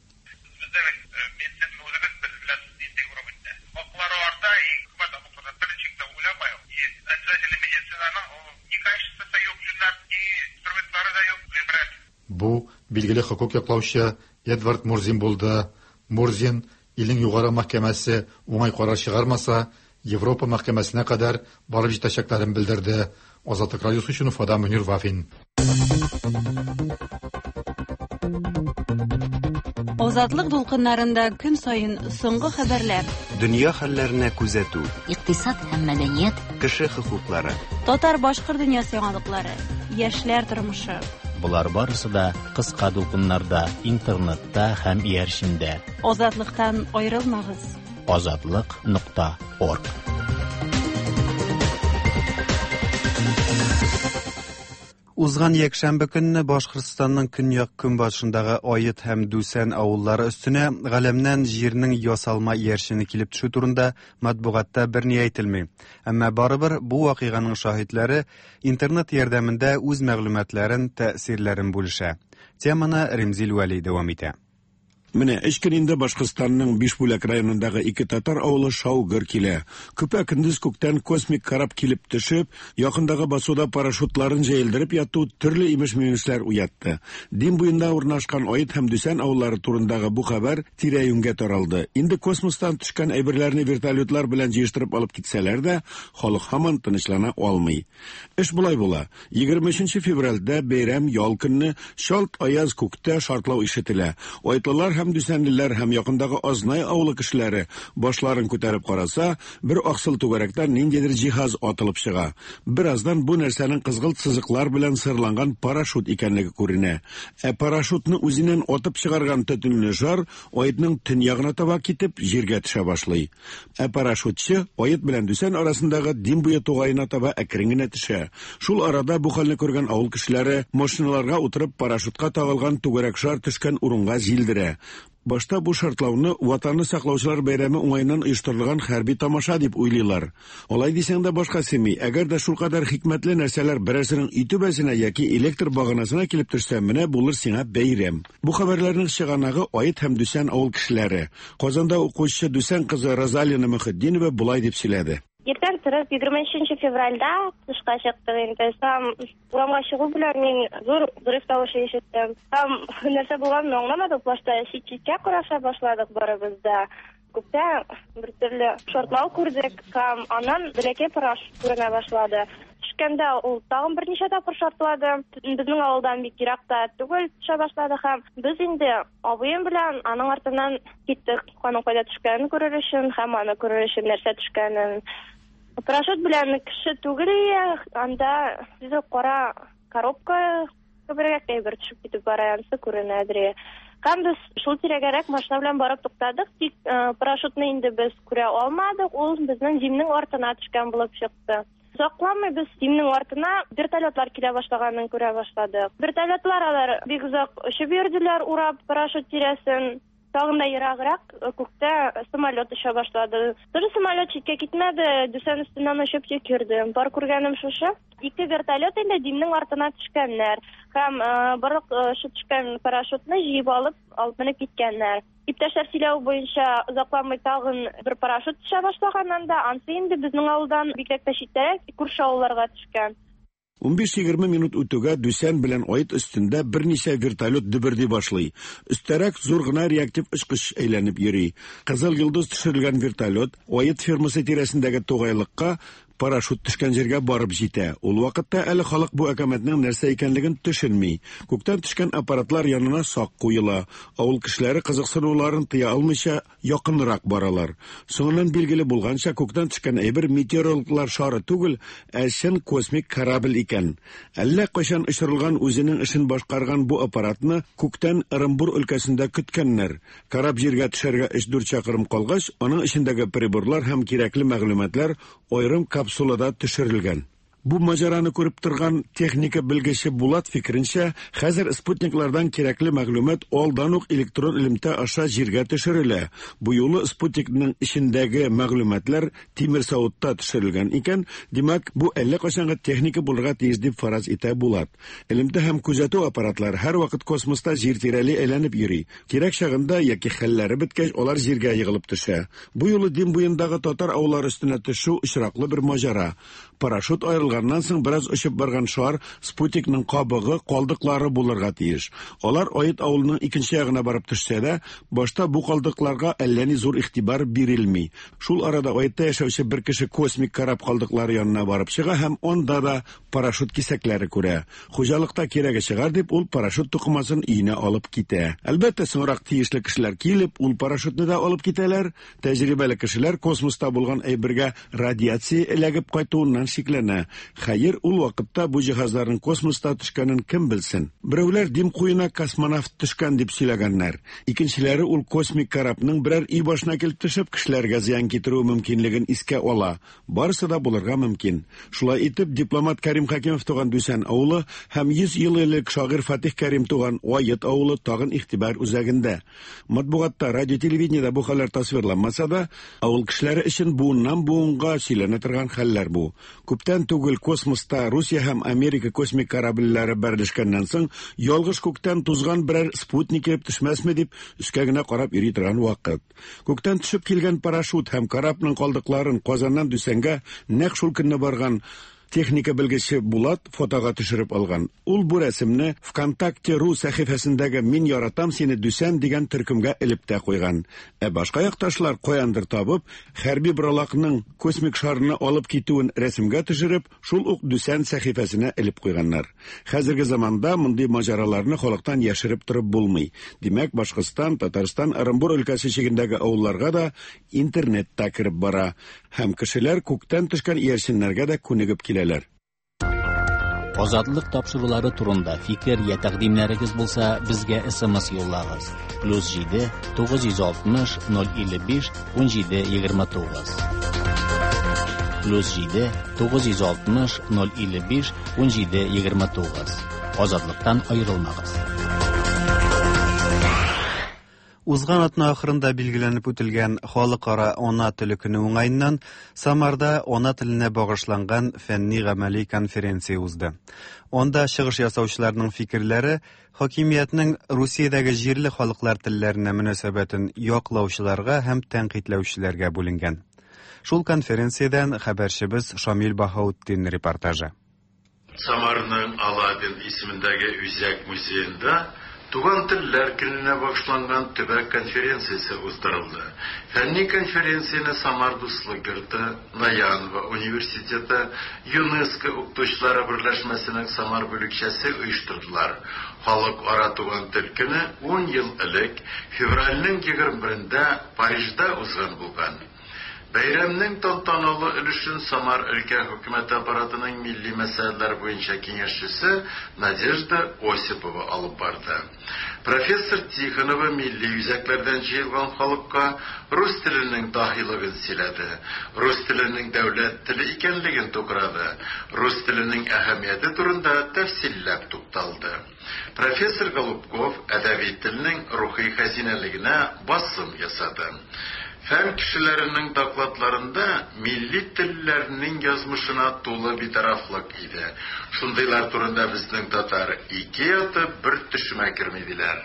Бу билгеле хукук яклаучы Эдвард Мурзин булды. Мурзин илнең югары мәхкәмәсе уңай карар чыгармаса, Европа мәхкәмәсенә кадәр барып җитәчәкләрен белдерде. Азатлык радиосы өчен Уфада Мөнир Вафин. Азатлык дулкыннарында көн саен соңгы хәбәрләр. Дөнья хәлләренә күзәтү. Икътисад һәм мәдәният. Кеше хокуклары. Татар-башкорт дөньясы яңалыклары. Яшьләр тормышы. Булар барысы да кыска дулкыннарда, интернетта һәм иярчендә. Азатлыктан аерылмагыз. азатлык нокта орг. Узган якшәмбе көнне Башкортстанның көньяк көнбатышындагы Аят һәм Дүсән авыллары өстенә галәмнән җирнең ясалма иярчене килеп төшү турында матбугатта берни әйтелми. Әмма барыбер бу вакыйганың шаһитләре интернет ярдәмендә үз мәгълүматларын, тәэсирләрен бүлешә. Теманы Ремзил Вәли дәвам итә. Менә эш көнендә Башкортстанның Бишбүләк районындагы ике татар авылы шау-гөр килә. Көпә көндез күктән космик карап килеп төшеп, якындагы басуда парашютларын җәелдереп яту төрле имеш-мимешләр уятты. Дин буенда урнашкан Аят һәм Дүсән авыллары турындагы бу хәбәр тирә-юньгә таралды. Инде космостан төшкән әйберләрне вертолетлар белән җыештырып алып китсәләр дә, халык һаман тынычлана алмый. Эш булай була. егерме өченче февральдә бәйрәм ял көнне шалт аяз күктә шартлау ишетелә. Аятлылар һәм Дүсәнлеләр һәм якындагы Азнай авылы кешеләре башларын күтәреп караса, бер аксыл түгәрәктән ниндидер җиһаз атылып чыга. Бераздан бу нәрсәнең кызгылт сызыклар белән сырланган парашют икәнлеге күренә. Ә парашютны үзеннән атып чыгарган төтенле жар Аятның төньягына таба китеп җиргә төшә башлый. Ә парашютчы Аят белән Дүсән арасындагы Дин буе тугаена таба әкрен генә төшә. Шул арада бу хәлне күргән авыл кешеләре машиналарга утырып парашютка тагылган түгәрәк шар төшкән урынга җилдерә. Башта бу шартлауны ватанны саклаучылар бәйрәме уңайнан оештырылган хәрби тамаша дип уйлыйлар. Алай дисәң дә башка семи, әгәр дә шул кадәр хикмәтле нәрсәләр берәрсенең итүбәсенә яки электр баганасына килеп төшсә, менә булыр сиңа бәйрәм. Бу хәбәрләрнең чыганагы Аят һәм Дүсән авыл кешеләре. Казанда укучы Дүсән кызы Розалина Мөхәддинова булай дип сөйләде. Иртән торып, егерме өченче февральдә тышка чыктык инде. Сам урамга чыгу белән мин зур взрыв тавышы ишеттем. Һәм нәрсә булганын аңламадык. Башта чит-читкә караша башладык барыбыз да. Күптә бер төрле шартлау күрдек. Һәм аннан бәләкәй парашют күренә башлады. Төшкәндә ул тагын берничә тапкыр шартлады. Безнең авылдан бик еракта түгел төшә башлады һәм без инде абыем белән аның артыннан киттек. Аның кайда төшкәнен күрер өчен һәм аны күрер өчен нәрсә төшкәнен. Парашют белән кеше түгел, анда бизә кара коробка кеберәк әйбер төшеп китеп бара, анысы күренәдер. Һәм без шул тирәгәрәк машина белән барып туктадык, тик парашютны инде без күрә алмадык, ул безнең җимнең артына төшкән булып чыкты. Узакламый без җимнең артына вертолетлар килә башлаганын күрә башладык. Вертолетлар алар бик озак очып йөрделәр, урап парашют тирәсен. Тагын да ераграк күктә самолет оча башлады. Бер самолет читкә китмәде, Дүсән өстеннән очып йөрде. Бар күргәнем шушы. Ике вертолет инде Димнең артына төшкәннәр. Һәм барлык шу төшкән парашютны җыеп алып, алып менеп киткәннәр. Иптәшләр сөйләү буенча озакламый тагын бер парашют төшә башлаганнан да, ансы инде безнең авылдан бигрәк тә читтәрәк күрше авылларга төшкән. унбиш-егерме минут үтүгә Дүсән белән Аят өстендә берничә вертолет дөберди башлый. Өстәрәк зур гына реактив очкыч әйләнеп йөри. Кызыл йолдыз төшерелгән вертолет Аят фермасы тирәсендәге тугайлыкка парашют төшкән җиргә барып җитә. Ул вакытта әле халык бу әкәмәтнең нәрсә икәнлеген төшенми. Күктән төшкән аппаратлар янына сак куела. Авыл кешеләре кызыксынуларын тыя алмыйча якынрак баралар. Соңыннан билгеле булганча, күктән төшкән әйбер метеорологлар шары түгел, ә чын космик корабль икән. Әллә кайчан очырылган үзенең эшен башкарган бу аппаратны күктән Ырымбур өлкәсендә көткәннәр. Кораб җиргә төшәргә өч-дүрт чакрым калгач, аның эчендәге приборлар һәм кирәкле мәгълүматлар аерым капсулада төшерелгән. Бу маҗараны күреп торган техника белгече Булат фикеренчә, хәзер спутниклардан кирәкле мәгълүмат алдан ук электрон элемтә аша җиргә төшерелә. Бу юлы спутникның ичендәге мәгълүматлар тимер савытта төшерелгән икән, димәк, бу әллә кайчанга техника булырга тиеш дип фараз итә Булат. Элемтә һәм күзәтү аппаратлары һәр вакыт космоста җир тирәли әйләнеп йөри. Кирәк чагында яки хәлләре беткәч, алар җиргә егылып төшә. Бу юлы Дим буендагы татар авыллары өстенә төшү очраклы бер маҗара. Парашют аерылганнан соң бераз очып барган шар спутникның кабыгы, калдыклары булырга тиеш. Алар Аит авылының икенче ягына барып төшсә дә, башта бу калдыкларга әллә ни зур игътибар бирелми. Шул арада Аитта яшәүче бер кеше космик карап калдыклары янына барып чыга һәм онда да парашют кисәкләре күрә. Хуҗалыкта кирәге чыгар дип, ул парашют тукымасын өенә алып китә. Әлбәттә, соңрак тиешле кешеләр килеп, ул парашютны да алып китәләр. Тәҗрибәле кешеләр космоста булган әйбергә радиация эләгеп кайтуыннан шикләнә. Хәер, ул вакытта бу җиһазларның космоста төшкәнен кем белсен? Берәүләр Дим куена космонавт төшкән дип сөйләгәннәр. Икенчеләре ул космик карапның берәр үй башына килеп төшеп, кешеләргә зыян китерү мөмкинлеген искә ала. Барысы да булырга мөмкин. Шулай итеп, дипломат Кәрим Хәкимов туган Дүсән авылы һәм йөз ел элек шагыйрь Фатих Кәрим туган Аит авылы тагын игътибар үзәгендә. Матбугатта, радио-телевидениедә бу хәлләр тасвирланмаса да, авыл кешеләре өчен буыннан буынга сөйләнә торган хәлләр бу. Күптән түгел космоста Русия һәм Америка космик корабльләре берләшкәннән соң, ялгыш күктән тузган берәр спутник килеп төшмәсме дип, өскә генә карап йөри торган вакыт. Күктән төшеп килгән парашют һәм карапның калдыкларын Казаннан Дүсәнгә нәкъ шул көнне барган техника белгече Булат фотога төшереп алган. Ул бу рәсемне ВКонтакте.ру сәхифәсендәге «Мин яратам сине Дүсән» дигән төркемгә элеп тә куйган. Ә башка якташлар каяндыр табып, хәрби бралакның космик шарны алып китүен рәсемгә төшереп, шул ук Дүсән сәхифәсенә элеп куйганнар. Хәзерге заманда мондый маҗараларны халыктан яшереп торып булмый. Димәк, Башкортстан, Татарстан, Орынбур өлкәсе чигендәге авылларга да интернетта кирип бара. Һәм кешеләр күктән төшкән иярченнәргә дә күнегеп киләләр. Азатлык тапшырулары турында фикер я тәкъдимнәрегез булса, безгә эс-эм-эс юллагыз. плюс җиде тугыз йөз алтмыш ноль илле биш унҗиде егерме тугыз. плюс җиде тугыз йөз алтмыш ноль илле биш унҗиде егерме тугыз. Азатлыктан аерылмагыз. Узган атна ахырында билгеләнеп үтелгән халыкара ана теле көне уңаеннан Самарда ана теленә багышланган фәнни-гамәли конференция узды. Онда чыгыш ясаучыларның фикерләре хакимиятның Русиядәге җирле халыклар телләренә мөнәсәбәтен яклаучыларга һәм тәнкыйтьләүчеләргә бүленгән. Шул конференциядән хәбәрчебез Шамил Баһаутдин репортажы. Самарның Аладдин исемендәге Үзәк музеенда Туган телләр көненә багышланган төбәк конференциясе уздырылды. Фәнни конференцияне Самар дуслык йорты, Наянова университеты, ЮНЕСКО укытучылары берләшмәсенең Самар бүлекчәсе оештырдылар. Халыкара туган тел көне ун ел элек февральнең егерме берендә Парижда узган булган. Бәйрәмнең тантаналы өлешен Самар өлкә хөкүмәт аппаратының милли мәсьәләләр буенча киңәшчесе Надежда Осипова алып барды. Профессор Тихонова милли үзәкләрдән җыелган халыкка рус теленең даһилыгын сөйләде. Рус теленең дәүләт теле икәнлеген туграды. Рус теленең әһәмияте турында тәфсилләп тукталды. Профессор Голубков әдәби телнең рухи хәзинәлегенә басым ясады. Фән кешеләренең докладларында милли телләрнең язмышына тулы битарафлык иде. Шундыйлар турында безнең татар ике яты бер төшмә кермәделәр.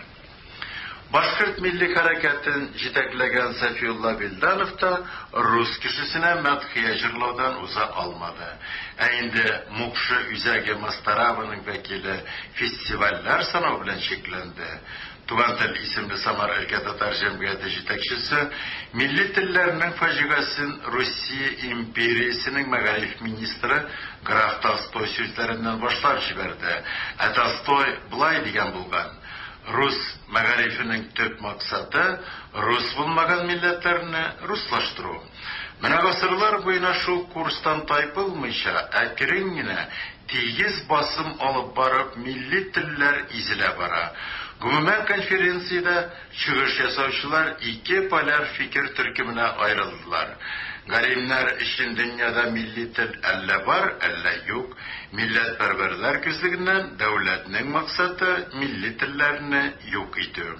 Башкорт милли хәрәкәтен җитәкләгән Сафиулла Билданов та рус кешесенә мәдхия җырлаудан уза алмады. Ә инде Мукшы үзәге Мастараваның вәкиле фестивальләр санау белән шикләнде. Туган тел исемле Самар өлкә татар җәмгыяте җитәкчесе милли телләрнең фаҗигасын Русия империясының мәгариф министры Граф Толстой сүзләреннән башлап җибәрде. Ә Толстой булай дигән булган: Рус мәгарифенең төп максаты рус булмаган милләтләрне руслаштыру. Менә гасырлар буена шул курстан тайпылмыйча, әкрен генә тигез басым алып барып милли телләр изелә бара. Гомумән конференциядә чыгыш ясаучылар ике поляр фикер төркеменә аерылдылар. Garimler için dünyada milli til әллә бар, әллә юк. Milletperverler küzlüğünden devletinin maksadı milli tillerini yok itiyor.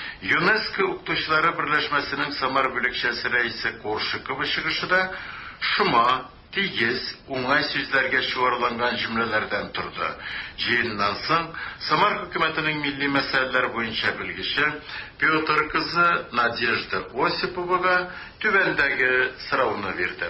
UNESCO Uktuşları Birleşmesi'nin Samar Bölükçesi Reisi Korşukova çıkışı da şuma, tigiz, uңай sözlerge şuvarlangan cümlelerden turdu. Jiyindan soň Samar hükümetinin milli meseleler boyunca bilgisi Piotr kızı Nadejda Osipovaga tüvendegi sıravını verdim.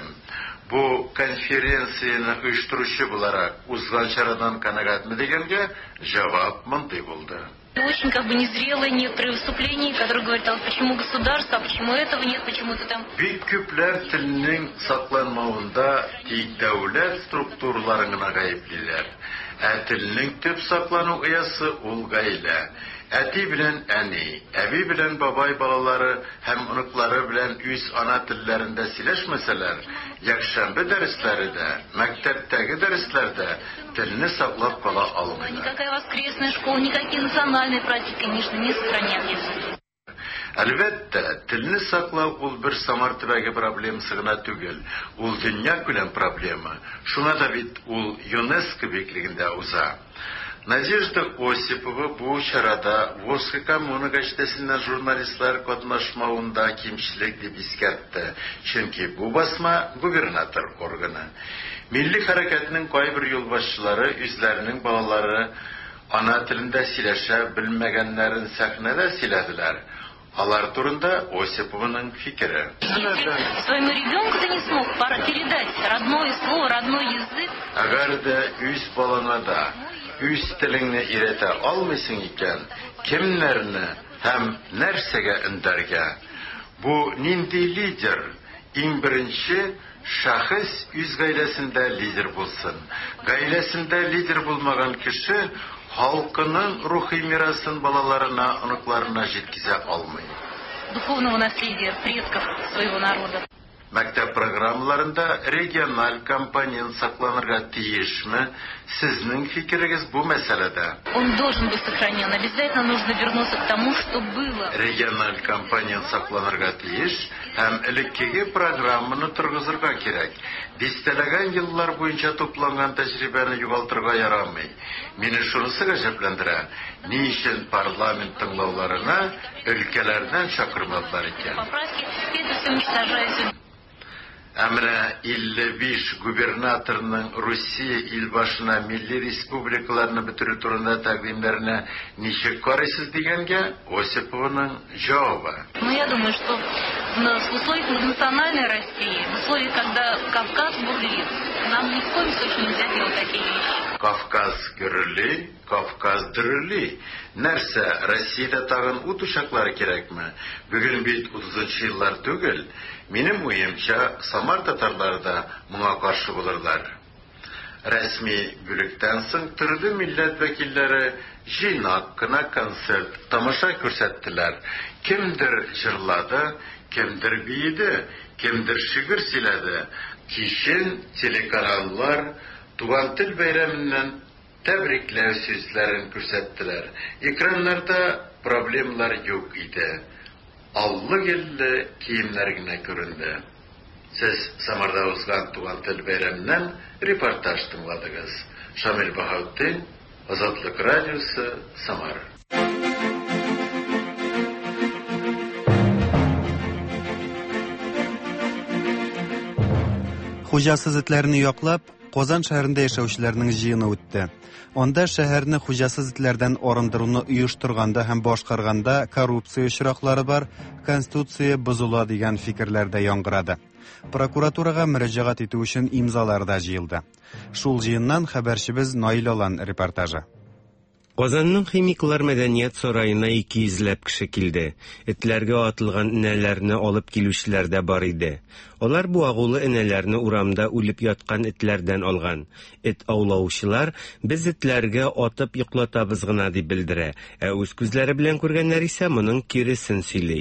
Bu konferensiyani uyushtiruvchi olarak uzgan çaradan kanagat mı degenge cevap mınday buldu. Очень как бы незрелые некоторые выступления, которые говорят, почему государство, почему этого нет, почему-то там. Büyük küpler tilinin saklanmağında tek devlet strukturlarına gayıpliler. Tilinin tüp saklanı uyası ulgayla. Әти белән әни, әби белән бабай балалары һәм оныклары белән үз ана телләрендә сөйләшмәсәләр, якшәмбе дәресләрендә, мәктәптәге дәресләрдә телне саклап кала алмыйлар. Никакая воскресная школа, никакие национальные праздники, конечно, не сохраняют. Әлбәттә, телне саклау ул бер Самар төбәге проблемасы гына түгел, ул дөнья күләм проблема. Шуңа да бит ул ЮНЕСКО биклегендә уза. Надежда Осипова bu çarada Voska Kommunu gazetesinden jurnalistler katnaşmağında kimçilik deb iskertti. Çünkü bu basma gubernatör organı. Milli hareketinin kayber yolbaşçıları üzlerinin bağları ana tilinde sileşe bilmegenlerin sahnede silediler. Alar turunda Осиповның fikri. Своему ребенку ты не смог передать родное слово, родной язык. Agar da üz balana da üz tilingni irete almısın iken kimlerini hem nersege inderge. Bu nindi lider? İn birinci şahıs üz gailesinde lider bulsun. Gailesinde lider bulmagan kişi halkının ruhi mirasın balalarına, onuklarına жеткизе almayı. Духовного наследия предков своего народа. Мәктәп программаларында региональ компанияны сакланырга тиешме? Сезнең фикерегез бу мәсьәләдә? Он должен быть сохранен. Обязательно нужно вернуться к тому, что было. Региональ компанияны сакланырга тиеш һәм элеккеге программаны торгызырга кирәк. Дистәләгән еллар буенча тупланган тәҗрибәне югалтырга ярамый. Мине шунысы гаҗәпләндерә. Ни өчен парламент тыңлауларына өлкәләрдән чакырмадылар икән? Әмрә илле биш губернаторның Русия илбашына милли республикаларны бетерү турында тәкъдимнәренә ничек карыйсыз дигәнгә Осипованың җавабы. Ну, я думаю, что в условиях национальной России, в условиях, когда Кавказ бурлит, нам ни в коем случае нельзя делать такие вещи. Кавказ гөрли, Кавказ дөрли. Нәрсә, Россиядә тагын ут учаклары кирәкме? Бүген бит утызынчы еллар түгел. Минем уемча, Самар татарлары да моңа каршы булырлар. Рәсми бүлектән соң төрле милләт вәкилләре җыйнак кына концерт, тамаша күрсәттеләр. Кемдер җырлады, кемдер бийде, кемдер шигырь сөйләде. Кичен телеканаллар Туган тел бәйрәменнән тәбрикләү сүзләрен күрсәттеләр. Экраннарда проблемалар юк иде. Аллы-гелле киемнәр генә күренде. Сез Самарда узган Туган тел бәйрәменнән репортаж тыңладыгыз. Шамил Баһаутдин, Азатлык радиосы, Самар. Хуҗасыз этләрне яклап, Казан шәһәрендә яшәүчеләрнең җыены үтте. Анда шәһәрне хуҗасыз этләрдән арындыруны оештырганда һәм башкарганда коррупция очраклары бар, конституция бозыла дигән фикерләр дә яңгырады. Прокуратурага мөрәҗәгать итү өчен имзалар да җыелды. Шул җыеннан хәбәрчебез Наил Алан репортажы. Казанның химиклар мәдәният сарайына ике йөзләп кеше килде. Этләргә атылган инәләрне алып килүчеләр дә бар иде. Алар бу агулы инәләрне урамда үлеп яткан этләрдән алган. Эт аулаучылар без этләргә атып йоклатабыз гына дип белдерә, ә үз күзләре белән күргәннәр исә моның киресен сөйли.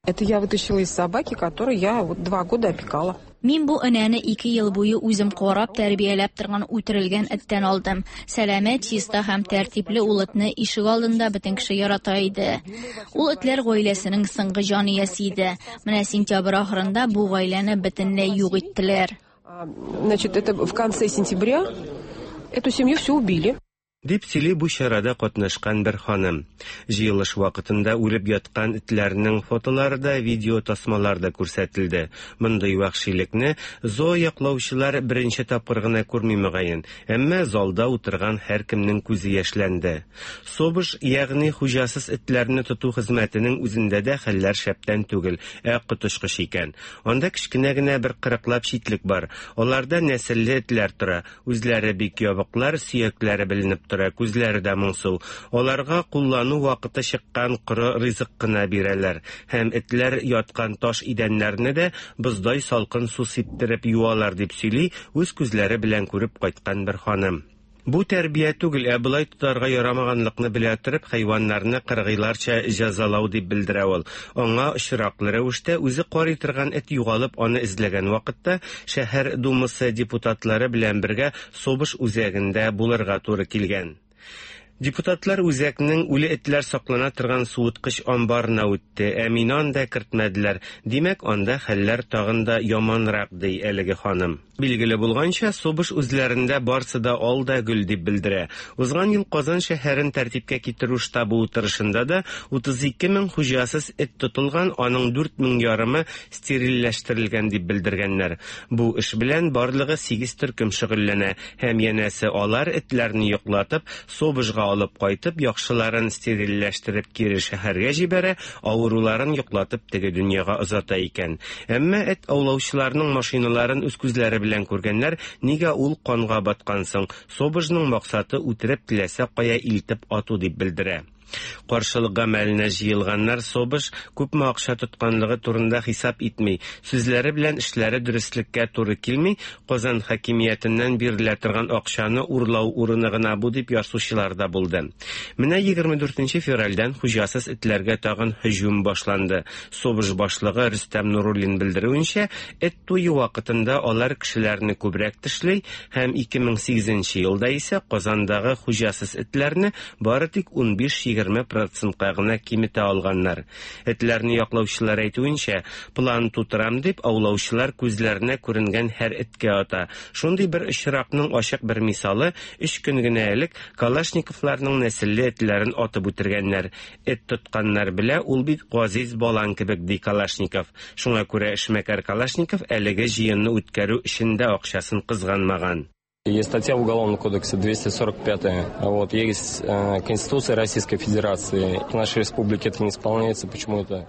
Это я вытащила из собаки, которую я вот два года опекала. Мин бу энәне ике ел буе үзем карап тәрбияләп торган үтерелгән эттән алдым. Сәламәт, чиста һәм тәртипле ул этне ишек алдында бөтен кеше ярата иде. Ул этләр гаиләсенең соңгы җаниясе иде. Менә сентябрь ахырында бу гаиләне бөтенләй юк иттеләр. Значит, это в конце сентября эту семью все убили. Дип сөйли бу чарада катнашкан бер ханым. Җыелыш вакытында үлеп яткан итләрнең фотолары да, видео тасмалары да күрсәтелде. Мондый вахшилекне зоо яклаучылар беренче тапкыр гына күрми мөгаен, әмма залда утырган һәркемнең күзе яшьләнде. Собыш, ягъни хуҗасыз итләрне тоту хезмәтенең үзендә дә хәлләр шәптән түгел, ә котышкыч икән. Анда кичкенә генә бер кырыклап читлек бар. Аларда нәселле итләр тора, үзләре бик ябыклар, сөякләре беленеп күзләре дә моңсу. Аларга куллану вакыты чыккан коры ризык кына бирәләр. Һәм этләр яткан таш идәннәрне дә боздай салкын су сиптереп юалар дип сөйли үз күзләре белән күреп кайткан бер ханым. Бу тәрбия түгел, ә булай тотарга ярамаганлыкны белә торып, хайваннарны кыргыйларча җәзалау дип белдерә ул. Аңа очраклы рәвештә үзе карый торган эт югалып, аны эзләгән вакытта шәһәр думасы депутатлары белән бергә Собыш үзәгендә булырга туры килгән. Депутатлар үзәкнең үле этләр саклана торган суыткыч амбарына үтте, ә мине анда кертмәделәр. Димәк, анда хәлләр тагын да яманрак, ди әлеге ханым. Билгеле булганча, Собыш үзләрендә барсы да ал да гөл дип белдерә. Узган ел Казан шәһәрен тәртипкә китерү штабы утырышында да утыз ике мең хуҗасыз эт тотылган, аның дүрт мең ярымы стерильләштерелгән дип белдергәннәр. Бу эш белән барлыгы сигез төркем шөгыльләнә, һәм янәсе алар этләрне йоклатып, Собышга алып кайтып, яхшыларын стерильләштереп кире шәһәргә җибәрә, авыруларын йоклатып теге дөньяга озата икән. Әмма эт аулаучыларның машиналарын үз күзләре белән күргәннәр, нигә ул канга баткансың? Собыжның максаты үтереп теләсә кая илтеп ату дип белдерә. Каршылык гамәленә җыелганнар Собыш күпме акча тотканлыгы турында хисап итми, сүзләре белән эшләре дөреслеккә туры килми, Казан хакимиятеннән бирелә торган акчаны урлау урыны гына бу дип ярсучылар да булды. Менә егерме дүртенче февральдән хуҗасыз этләргә тагын һөҗүм башланды. Собыш башлыгы Рөстәм Нуруллин белдерүенчә, эт туе вакытында алар кешеләрне күбрәк тишли, һәм ике мең сигезенче елда исә Казандагы хуҗасыз этләрне бары тик унбиш егерме процентка гына киметә алганнар. Этләрне яклаучылар әйтүенчә, план тутырам дип аулаучылар күзләренә күренгән һәр эткә ата. Шундый бер очракның ачык бер мисалы, өч көн генә элек Калашниковларның нәселле этләрен атып үтергәннәр. Эт тотканнар белә, ул бит газиз балан кебек, ди Калашников. Шуңа күрә эшмәкәр Калашников әлеге җыенны үткәрү эшендә акчасын кызганмаган. Есть статья в Уголовном кодексе двести сорок пятая. Вот, есть э, Конституция Российской Федерации. В нашей республике это не исполняется. Почему это?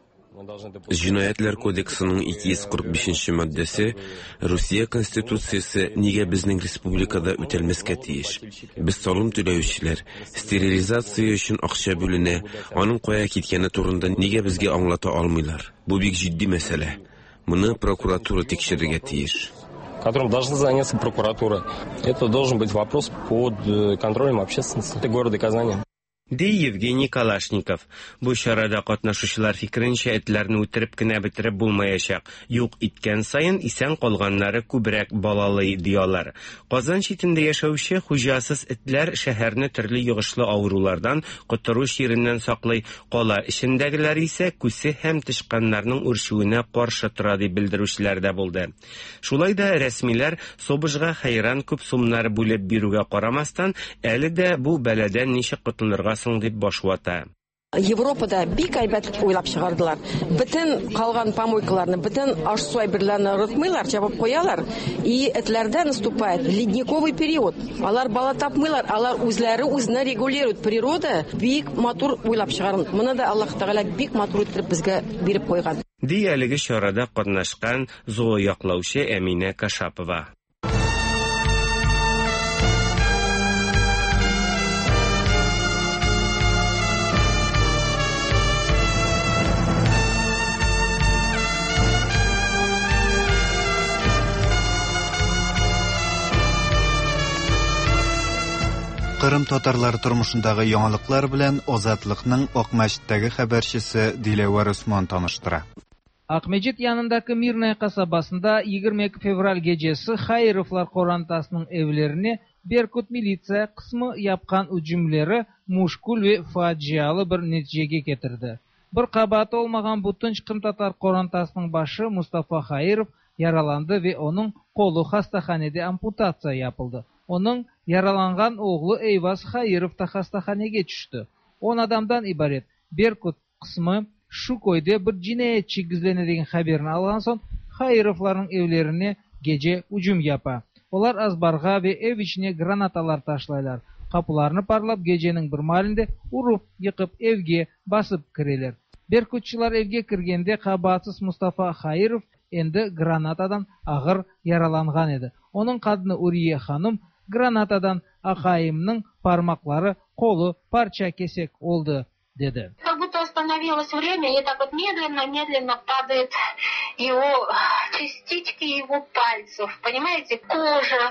Җинаятьләр кодексының ике йөз кырык бишенче маддәсе Русия Конституциясе нигә безнең республикада үтәлмәскә тиеш. Без салым түләүчеләр, стерилизация өчен акча бүленә, аның кая киткәне турында нигә безгә аңлата алмыйлар? Бу бик җитди мәсьәлә. Моны прокуратура тикшерергә тиеш. Которым должна заняться прокуратура. Это должен быть вопрос под контролем общественности города Казани. Ди Евгений Калашников. Бу чарада катнашучылар фикеренчә, этләрне үтереп кенә бетереп булмаячак. Юк иткән сайын исән калганнары күбрәк балалый диялар. Казан читендә яшәүче хуҗасыз этләр шәһәрне төрле йогышлы авырулардан котыру чиреннән саклый, кала эчендәгеләр исә күсе һәм тышканнарның үрчүенә каршы тора дип белдерүчеләр дә булды. Шулай да рәсмиләр Собыжга хайран күп сумнар бүлеп бирүгә карамастан, әле дә бу бәладән ничек котылырга дип башвата. Европада бик әйбәт уйлап чыгардылар. Бөтен калган помойкаларны, бөтен аш су әйберләрне рытмыйлар, җабып куялар, и этләрдә наступает ледниковый период. Алар бала тапмыйлар, алар үзләре үзенә регулируют. Природа бик матур уйлап чыгарын. Моны да Аллаһ Тәгалә бик матур итеп безгә биреп куйган. Ди әлеге чарада катнашкан зоо яклаучы Әминә Кашапова. Кырым Кырым татарлары тормышындагы яңалыклар белән Азатлыкның Акмәчеттәге хәбәрчесе Диләвар Усман таныштыра. Акмәчет янындагы Мирная касабасында егерме ике февраль gecesi Хайровлар корантасының evlerini Беркут милиция кысмы япкан уҗүмләре мушкул вә фаҗиалы бер нәтиҗәгә китерде. Bir кабаты olmagan bu тынч кырым татар корантасының башы Мустафа Хайров яраланды вә оның қолы хастаханеде ампутация yapıldı. Onun yaralangан oğlu Eyvaz Хайров та хастаханеге düştü. on adamdan ibaret Беркут кысмы şu koyda bir cinayetçi gizlenediğin haberini algan son Hayrovların evlerini gece ucum yapa. Onlar azbarga ve ev içine granatalar taşlaylar. Kapılarını parlap gecenin bir malinde urup yıkıp evge basıp kireler. Berkutçular evge kirgende kabatsız Mustafa Hayrov endi granatadan ağır yaralangan edi. Onun kadını Uriye hanım granatadan Akayim'nin parmakları, kolu parça kesek oldu dedi. Как будто остановилось время, и так вот медленно-медленно падают его частички его пальцев, понимаете, кожа,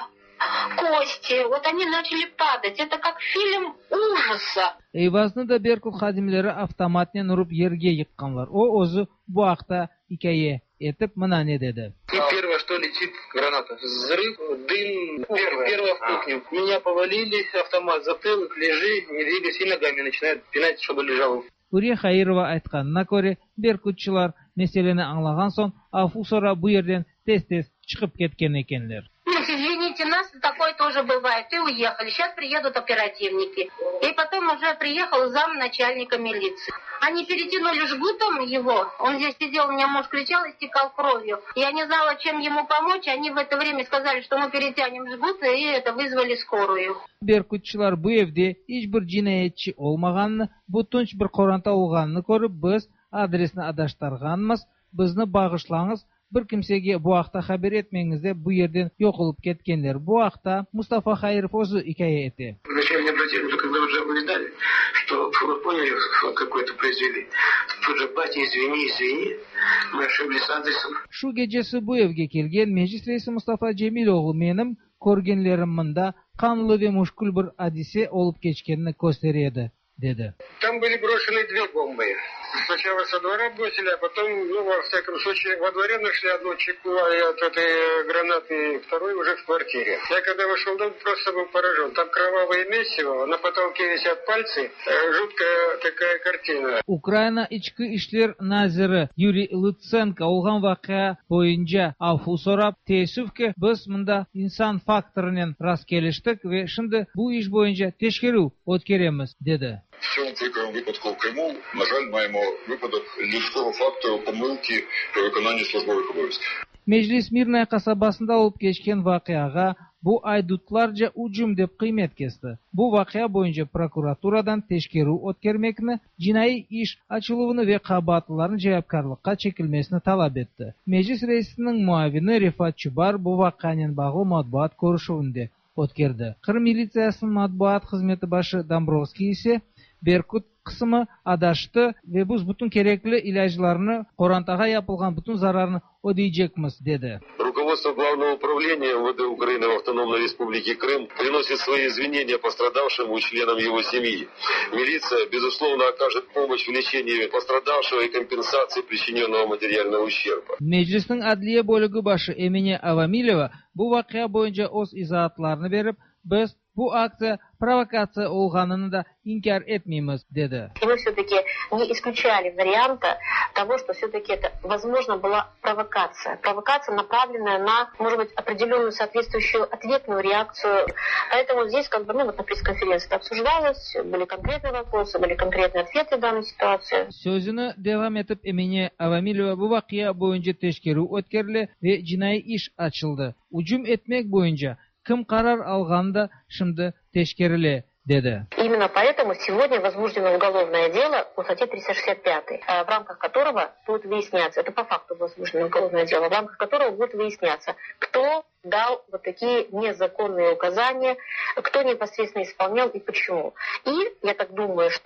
кости, вот они начали падать. Это как фильм ужаса. Eyvazını da Berkut xadimleri avtomatnen urup yerge yıkkanlar. O ozu bu haqta hikaye etip mına ne dedi? И первое, что летит граната. Взрыв, дым, первое в кухню. Меня повалили, автомат затылок, лежи, не двигайся, и ногами начинают пинать, чтобы лежал. Uriye Hayrova aytkanına göre Berkutçular meseleni anlagan son afu sonra bu yerden tez-tez çıkıp ketken ekenler. Извините, нас такое тоже бывает. И уехали. Сейчас приедут оперативники. И потом уже приехал зам начальника милиции. Они перетянули жгутом его. Он здесь сидел, у меня муж кричал, истекал кровью. Я не знала, чем ему помочь. Они в это время сказали, что мы перетянем жгут, и это вызвали скорую. Berkutçular bu evde hiçbir cinayetçi olmaganını, bu tunç bir koranta olganını görüp biz adresini adaştarganmız, bizni bağışlanız. Bir kimsege bu haqda haber etmеңizde bu yerden yok olup ketkenler. Bu haqda Mustafa Hayrov özü hikaye etti. Вначале не обратили, но когда уже увидали, что вы поняли, какое-то произвели, тут же, батя, извини, извини, мы ошиблись адресом. Şu gecesi bu evge kelgen meclis reisi Mustafa Cemiloğlu menim көргенлериммында kanlı ve muşkul bir hadise olup geçkenini gösteriydi, dedi. Там были брошены две бомбы. Сначала со двора бросили, а потом, ну, во всяком случае, во дворе нашли одну чеку от этой гранаты, второй уже в квартире. Я когда вошел в дом, просто был поражен. Там кровавое месиво, на потолке висят пальцы. Жуткая такая картина. Ukrayna İçki İşler Naziri Yuri Lutsenko olgan vakıa boyunca afu sorap, teessüfke biz mında insan faktorunun rast geliştik ve şimdi bu iş boyunca teşkiri ötkeremiz, dedi. В цьому прикрому випадку в Криму, на жаль, маємо випадок людського фактору помилки при виконанні службових обов'язків. Meclis Mirnay kasabasında olup geçken vakıaga bu aydutlarca ucum dep kıymet kesti. Bu vakıa boyunca prokuraturadan teşkiri ötkermekni, cinayi iş açılığını ve kabahatlıların cevapkarlıkka çekilmesini talep etti. Meclis reisinin muavini Rifat Çubar bu vakıanın bağı matbuat görüşüvünde ötkerdi. Kırım militsiyasının matbuat hizmeti başı Dombrovskiy ise Berkut kısmı adaştı ve biz bütün gerekli ilaclarını, korantağa yapılgan bütün zararını ödeyecekmiz, dedi. Руководство Главного управления МВД Украины в Автономной Республике Крым приносит свои извинения пострадавшему и членам его семьи. Милиция, безусловно, окажет помощь в лечении пострадавшего и компенсации причиненного материального ущерба. Meclisin adliye bölügü başı Emine Avamilova bu vakıa boyunca öz izahatlarını verip, biz bu akция провокация olganını da inkar etmeyimiz, dedi. Мы все-таки не исключали варианта того, что все-таки это, возможно, была провокация. Провокация, направленная на, может быть, определенную соответствующую ответную реакцию. Поэтому здесь, как бы, ну, вот на пресс-конференции это обсуждалось, были конкретные вопросы, были конкретные ответы в данной ситуации. Sözünü devam etip Emine Avamilova bu vakıa boyunca teşkiri ötkerli ve cinayi iş açıldı. Ucum etmek boyunca kim karar alganda şimdi teşkerili, dedi. Именно поэтому сегодня возбуждено уголовное дело по статье триста шестьдесят пять, в рамках которого будет выясняться, это по факту возбуждено уголовное дело, в рамках которого будет выясняться, кто дал вот такие незаконные указания, кто непосредственно исполнял и почему. И я так думаю, что когда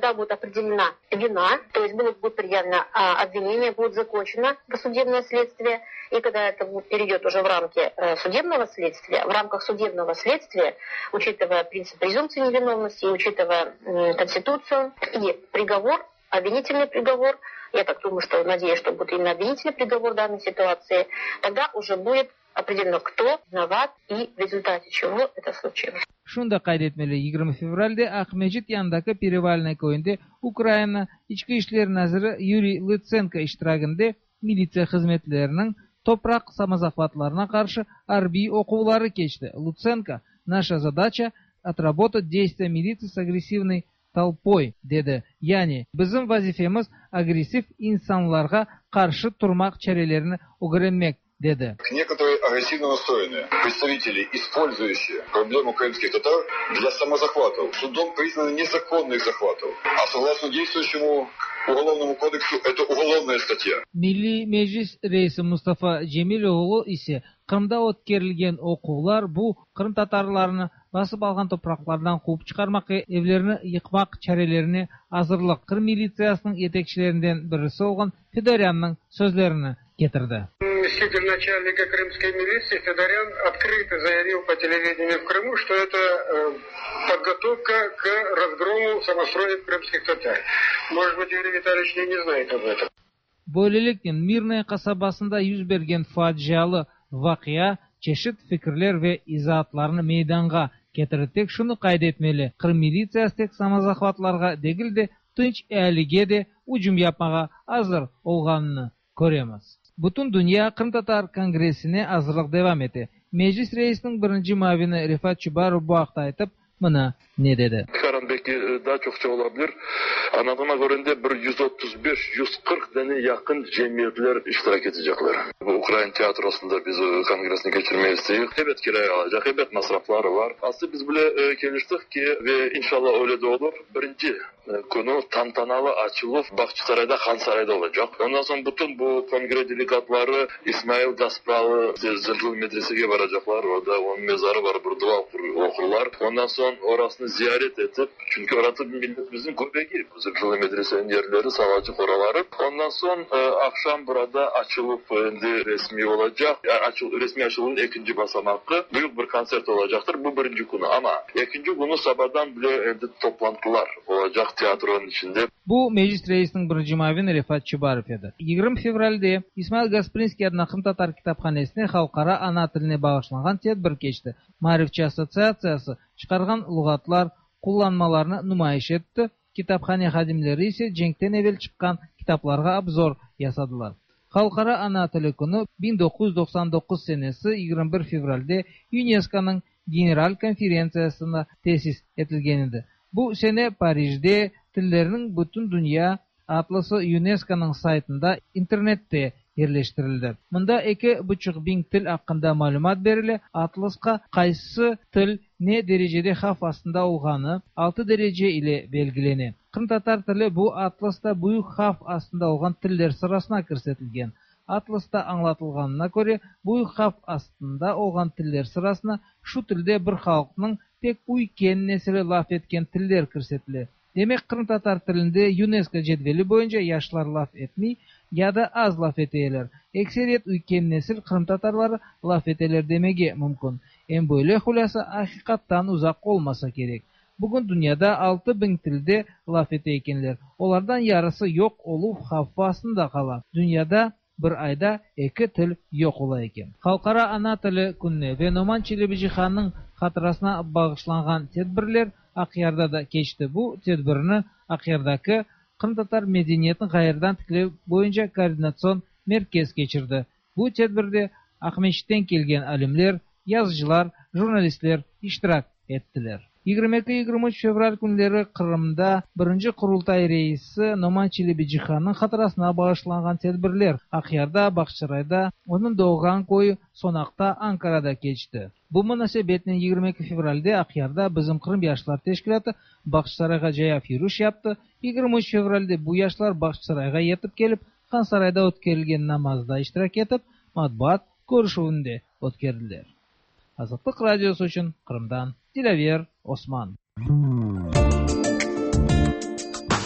когда будет определена вина, то есть будет, будет предъявлено а, обвинение, будет закончено досудебное следствие, и когда это будет, перейдет уже в рамки э, судебного следствия, в рамках судебного следствия, учитывая принцип презумпции невиновности, учитывая э, Конституцию и приговор, обвинительный приговор, я так думаю, что надеюсь, что будет именно обвинительный приговор в данной ситуации, тогда уже будет определено, кто виноват и в результате чего это случилось. Shunda qayd etmeli, yigirma fevralda Aqmejit yanidagi Перевальный o'yinda Ukraina ichki ishlar naziri Yuriy Lutsenko ishtirokida militsiya xizmatlarining to'proq samozахватларына qarshi harbiy o'quvlari kechdi. Lutsenko: "Наша задача отработать действия милиции с агрессивной толпой", dedi. Ya'ni bizning vazifamiz agressiv insonlarga qarshi turmak choralarini o'rganmak, dedi. Некоторые агрессивно настроенные представители, использующие проблему крымских татар для самозахватов, судом признаны незаконных захватов, а согласно действующему Уголовному кодексу это уголовная статья. Milliy Meclis reisi Mustafa Cemiloğlu ise Qrimda o'tkazilgan o'quvlar bu Qrim tatarlarini basib olgan to'proqlardan quvib chiqarmoq, evlarini yiqmoq choralarini hazırlık Qrim militsiyasining yetakchilaridan birisi bo'lgan Fedoryanning so'zlarini keltirdi. Заместитель начальника крымской милиции Федорян открыто заявил по телевидению в Крыму, что это э, подготовка к разгрому самостроек крымских татар. Может быть, Юрий Витальевич не, не знает об этом. Böylelikle Mirne kasabasında yüz bergen facialı vakıya çeşit fikirler ve izahatlarını meydanga getirdik. Şunu kaydetmeli. Kırım militsiyası tek samozahvatlarga değil de tınç elige de ucum yapmağa hazır olganını göremiz. Bütün dünya Kırım Tatar Kongresi'ne hazırlık devam etti. Meclis reisinin birinci mavini Rifat Çubarov bu haqda aytıp, buna ne dedi? Karan belki daha çokça olabilir. Anadolu'na göre de bir yüz otuz beş yüz kırk tane yakın cemiyetler iştirak edecekler. Bu Ukrayna tiyatrosunda biz kongresini geçirmeyi istedik. Evet kiraya alacak, evet masrafları var. Aslında biz bile e, geliştik ki ve inşallah öyle de olur. Birinci konu tantanalı açılış Bahçesaray'da, Hansaray'da olacak. Ondan sonra bütün bu kongre delikatları İsmail Gaspralı Zırhlı Medrese'ye varacaklar. Orada onun mezarı var, bir dua okurlar. Ondan sonra orasını ziyaret edip, çünkü orası milletimizin göbeği. Zırhlı Medrese'nin yerleri, savacık oraları. Ondan sonra e, akşam burada açılıp e, resmi olacak. Yani açıl, resmi açılımın ikinci basamakı büyük bir konsert olacaktır. Bu birinci konu ama ikinci konu sabahdan bile e, toplantılar olacak tiyatronun içinde. Bu meclis reisinin birinci mavini Rifat Çubarov edi. yigirma fevralda İsmail Gasprinskiy adına Qrim Tatar kitapxonasida xalqaro ana tiline bağışlangan tedbir keçdi. Ma'rifchi assotsiatsiyasi chiqargan lug'atlar kullanmalarını nümayiş etti. Kitapxona xodimlari ise jengdan evvel chiqqan kitaplarga obzor yasadılar. Xalqaro ana tili kuni bin dokuz yuz to'qson to'qqiz senesi yigirma bir fevralda UNESCO'nun general konferensiyasida tesis etilgan edi. Bu sene Parij'de tillerinin bütün dünya atlası UNESCO'nun saytında internette yerleştirildi. Bunda iki buçuk bin til hakkında malumat berildi. Atlasqa qaysı til ne derecede xavf astında olğanı altı derece ile belgileni. Qrim tatar tili bu atlasta büyük xavf astında olğan tiller sırasına kirsetilgen. Atlasta anlatılganına göre büyük xavf astında olğan tiller sırasına şu tilde bir xalqның tek uyken nesili laf etken tiller kirsetili. Demek Qrim tatar tilinde UNESCO jedveli boyunca yaşlar laf etmey ya da az laf eteler. Ekseriyet uyken nesil Qrim tatarları laf eteler demege mümkün. En böyle hulasa hakikattan uzak olmasa gerek. Bugün dünyada altı bin tilde laf eteykenler. Onlardan yarısı yok olup hafifasında kalan. Dünyada bir ayda iki til yok olayken. Xalqaro ana tili kunni ve Noman Çelebijihan'ın hatırasına bağışlangan tedbirler Aqyarda da keçti. Bu tedbirini Aqyardaki Qrim tatar medeniyetin qayerdan tiklev boyunca koordinasyon merkez geçirdi. Bu tedbirde Aqmejit'ten kelgen alimler, yazıcılar, jurnalistler iştirak ettiler. yigirma ikki yigirma uch fevral kunları Qrimda birinci qurultay reisi Noman Çelebijihan'ın hatırasına bağışlangan tedbirler Aqyarda, Bahçesaray'da, onun doğgan koyu Sonaq'ta, Ankara'da geçti. Bu münasebetlen yigirma ikki fevralda Aqyarda bizim Qrim Yaşlar Teşkilatı Bahçesarayga jayap yürüyüş yaptı. yigirma uch fevralda bu yaşlar Bahçesarayga yetip kelip, Hansarayda o'tkazilgan namazda iştirak etip, matbuat ko'rishuvinde o'tkazdilar. Azatlık radyosu için Qrimdan Dilaver Osman.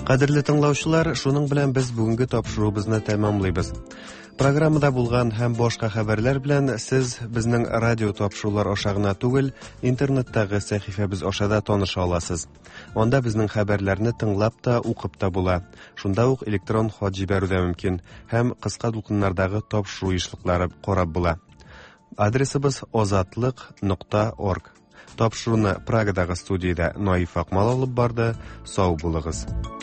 Кадерле тыңлаучылар, шуның белән без бүгенге тапшыруыбызны тәмамлыйбыз. Программада булган һәм башка хәбәрләр белән сез безнең радио тапшырулар аша гына түгел, интернеттагы сәхифәбез аша да таныша аласыз. Анда безнең хәбәрләрне тыңлап та, укып та була. Шунда ук электрон хат җибәрү дә мөмкин һәм кыска дулкыннардагы тапшыру эшлекләре карап була. Адресыбыз озатлык нокта орг. Тапшыруны Прагадагы студиядә Наиф Акмал алып барды. Сау булыгыз.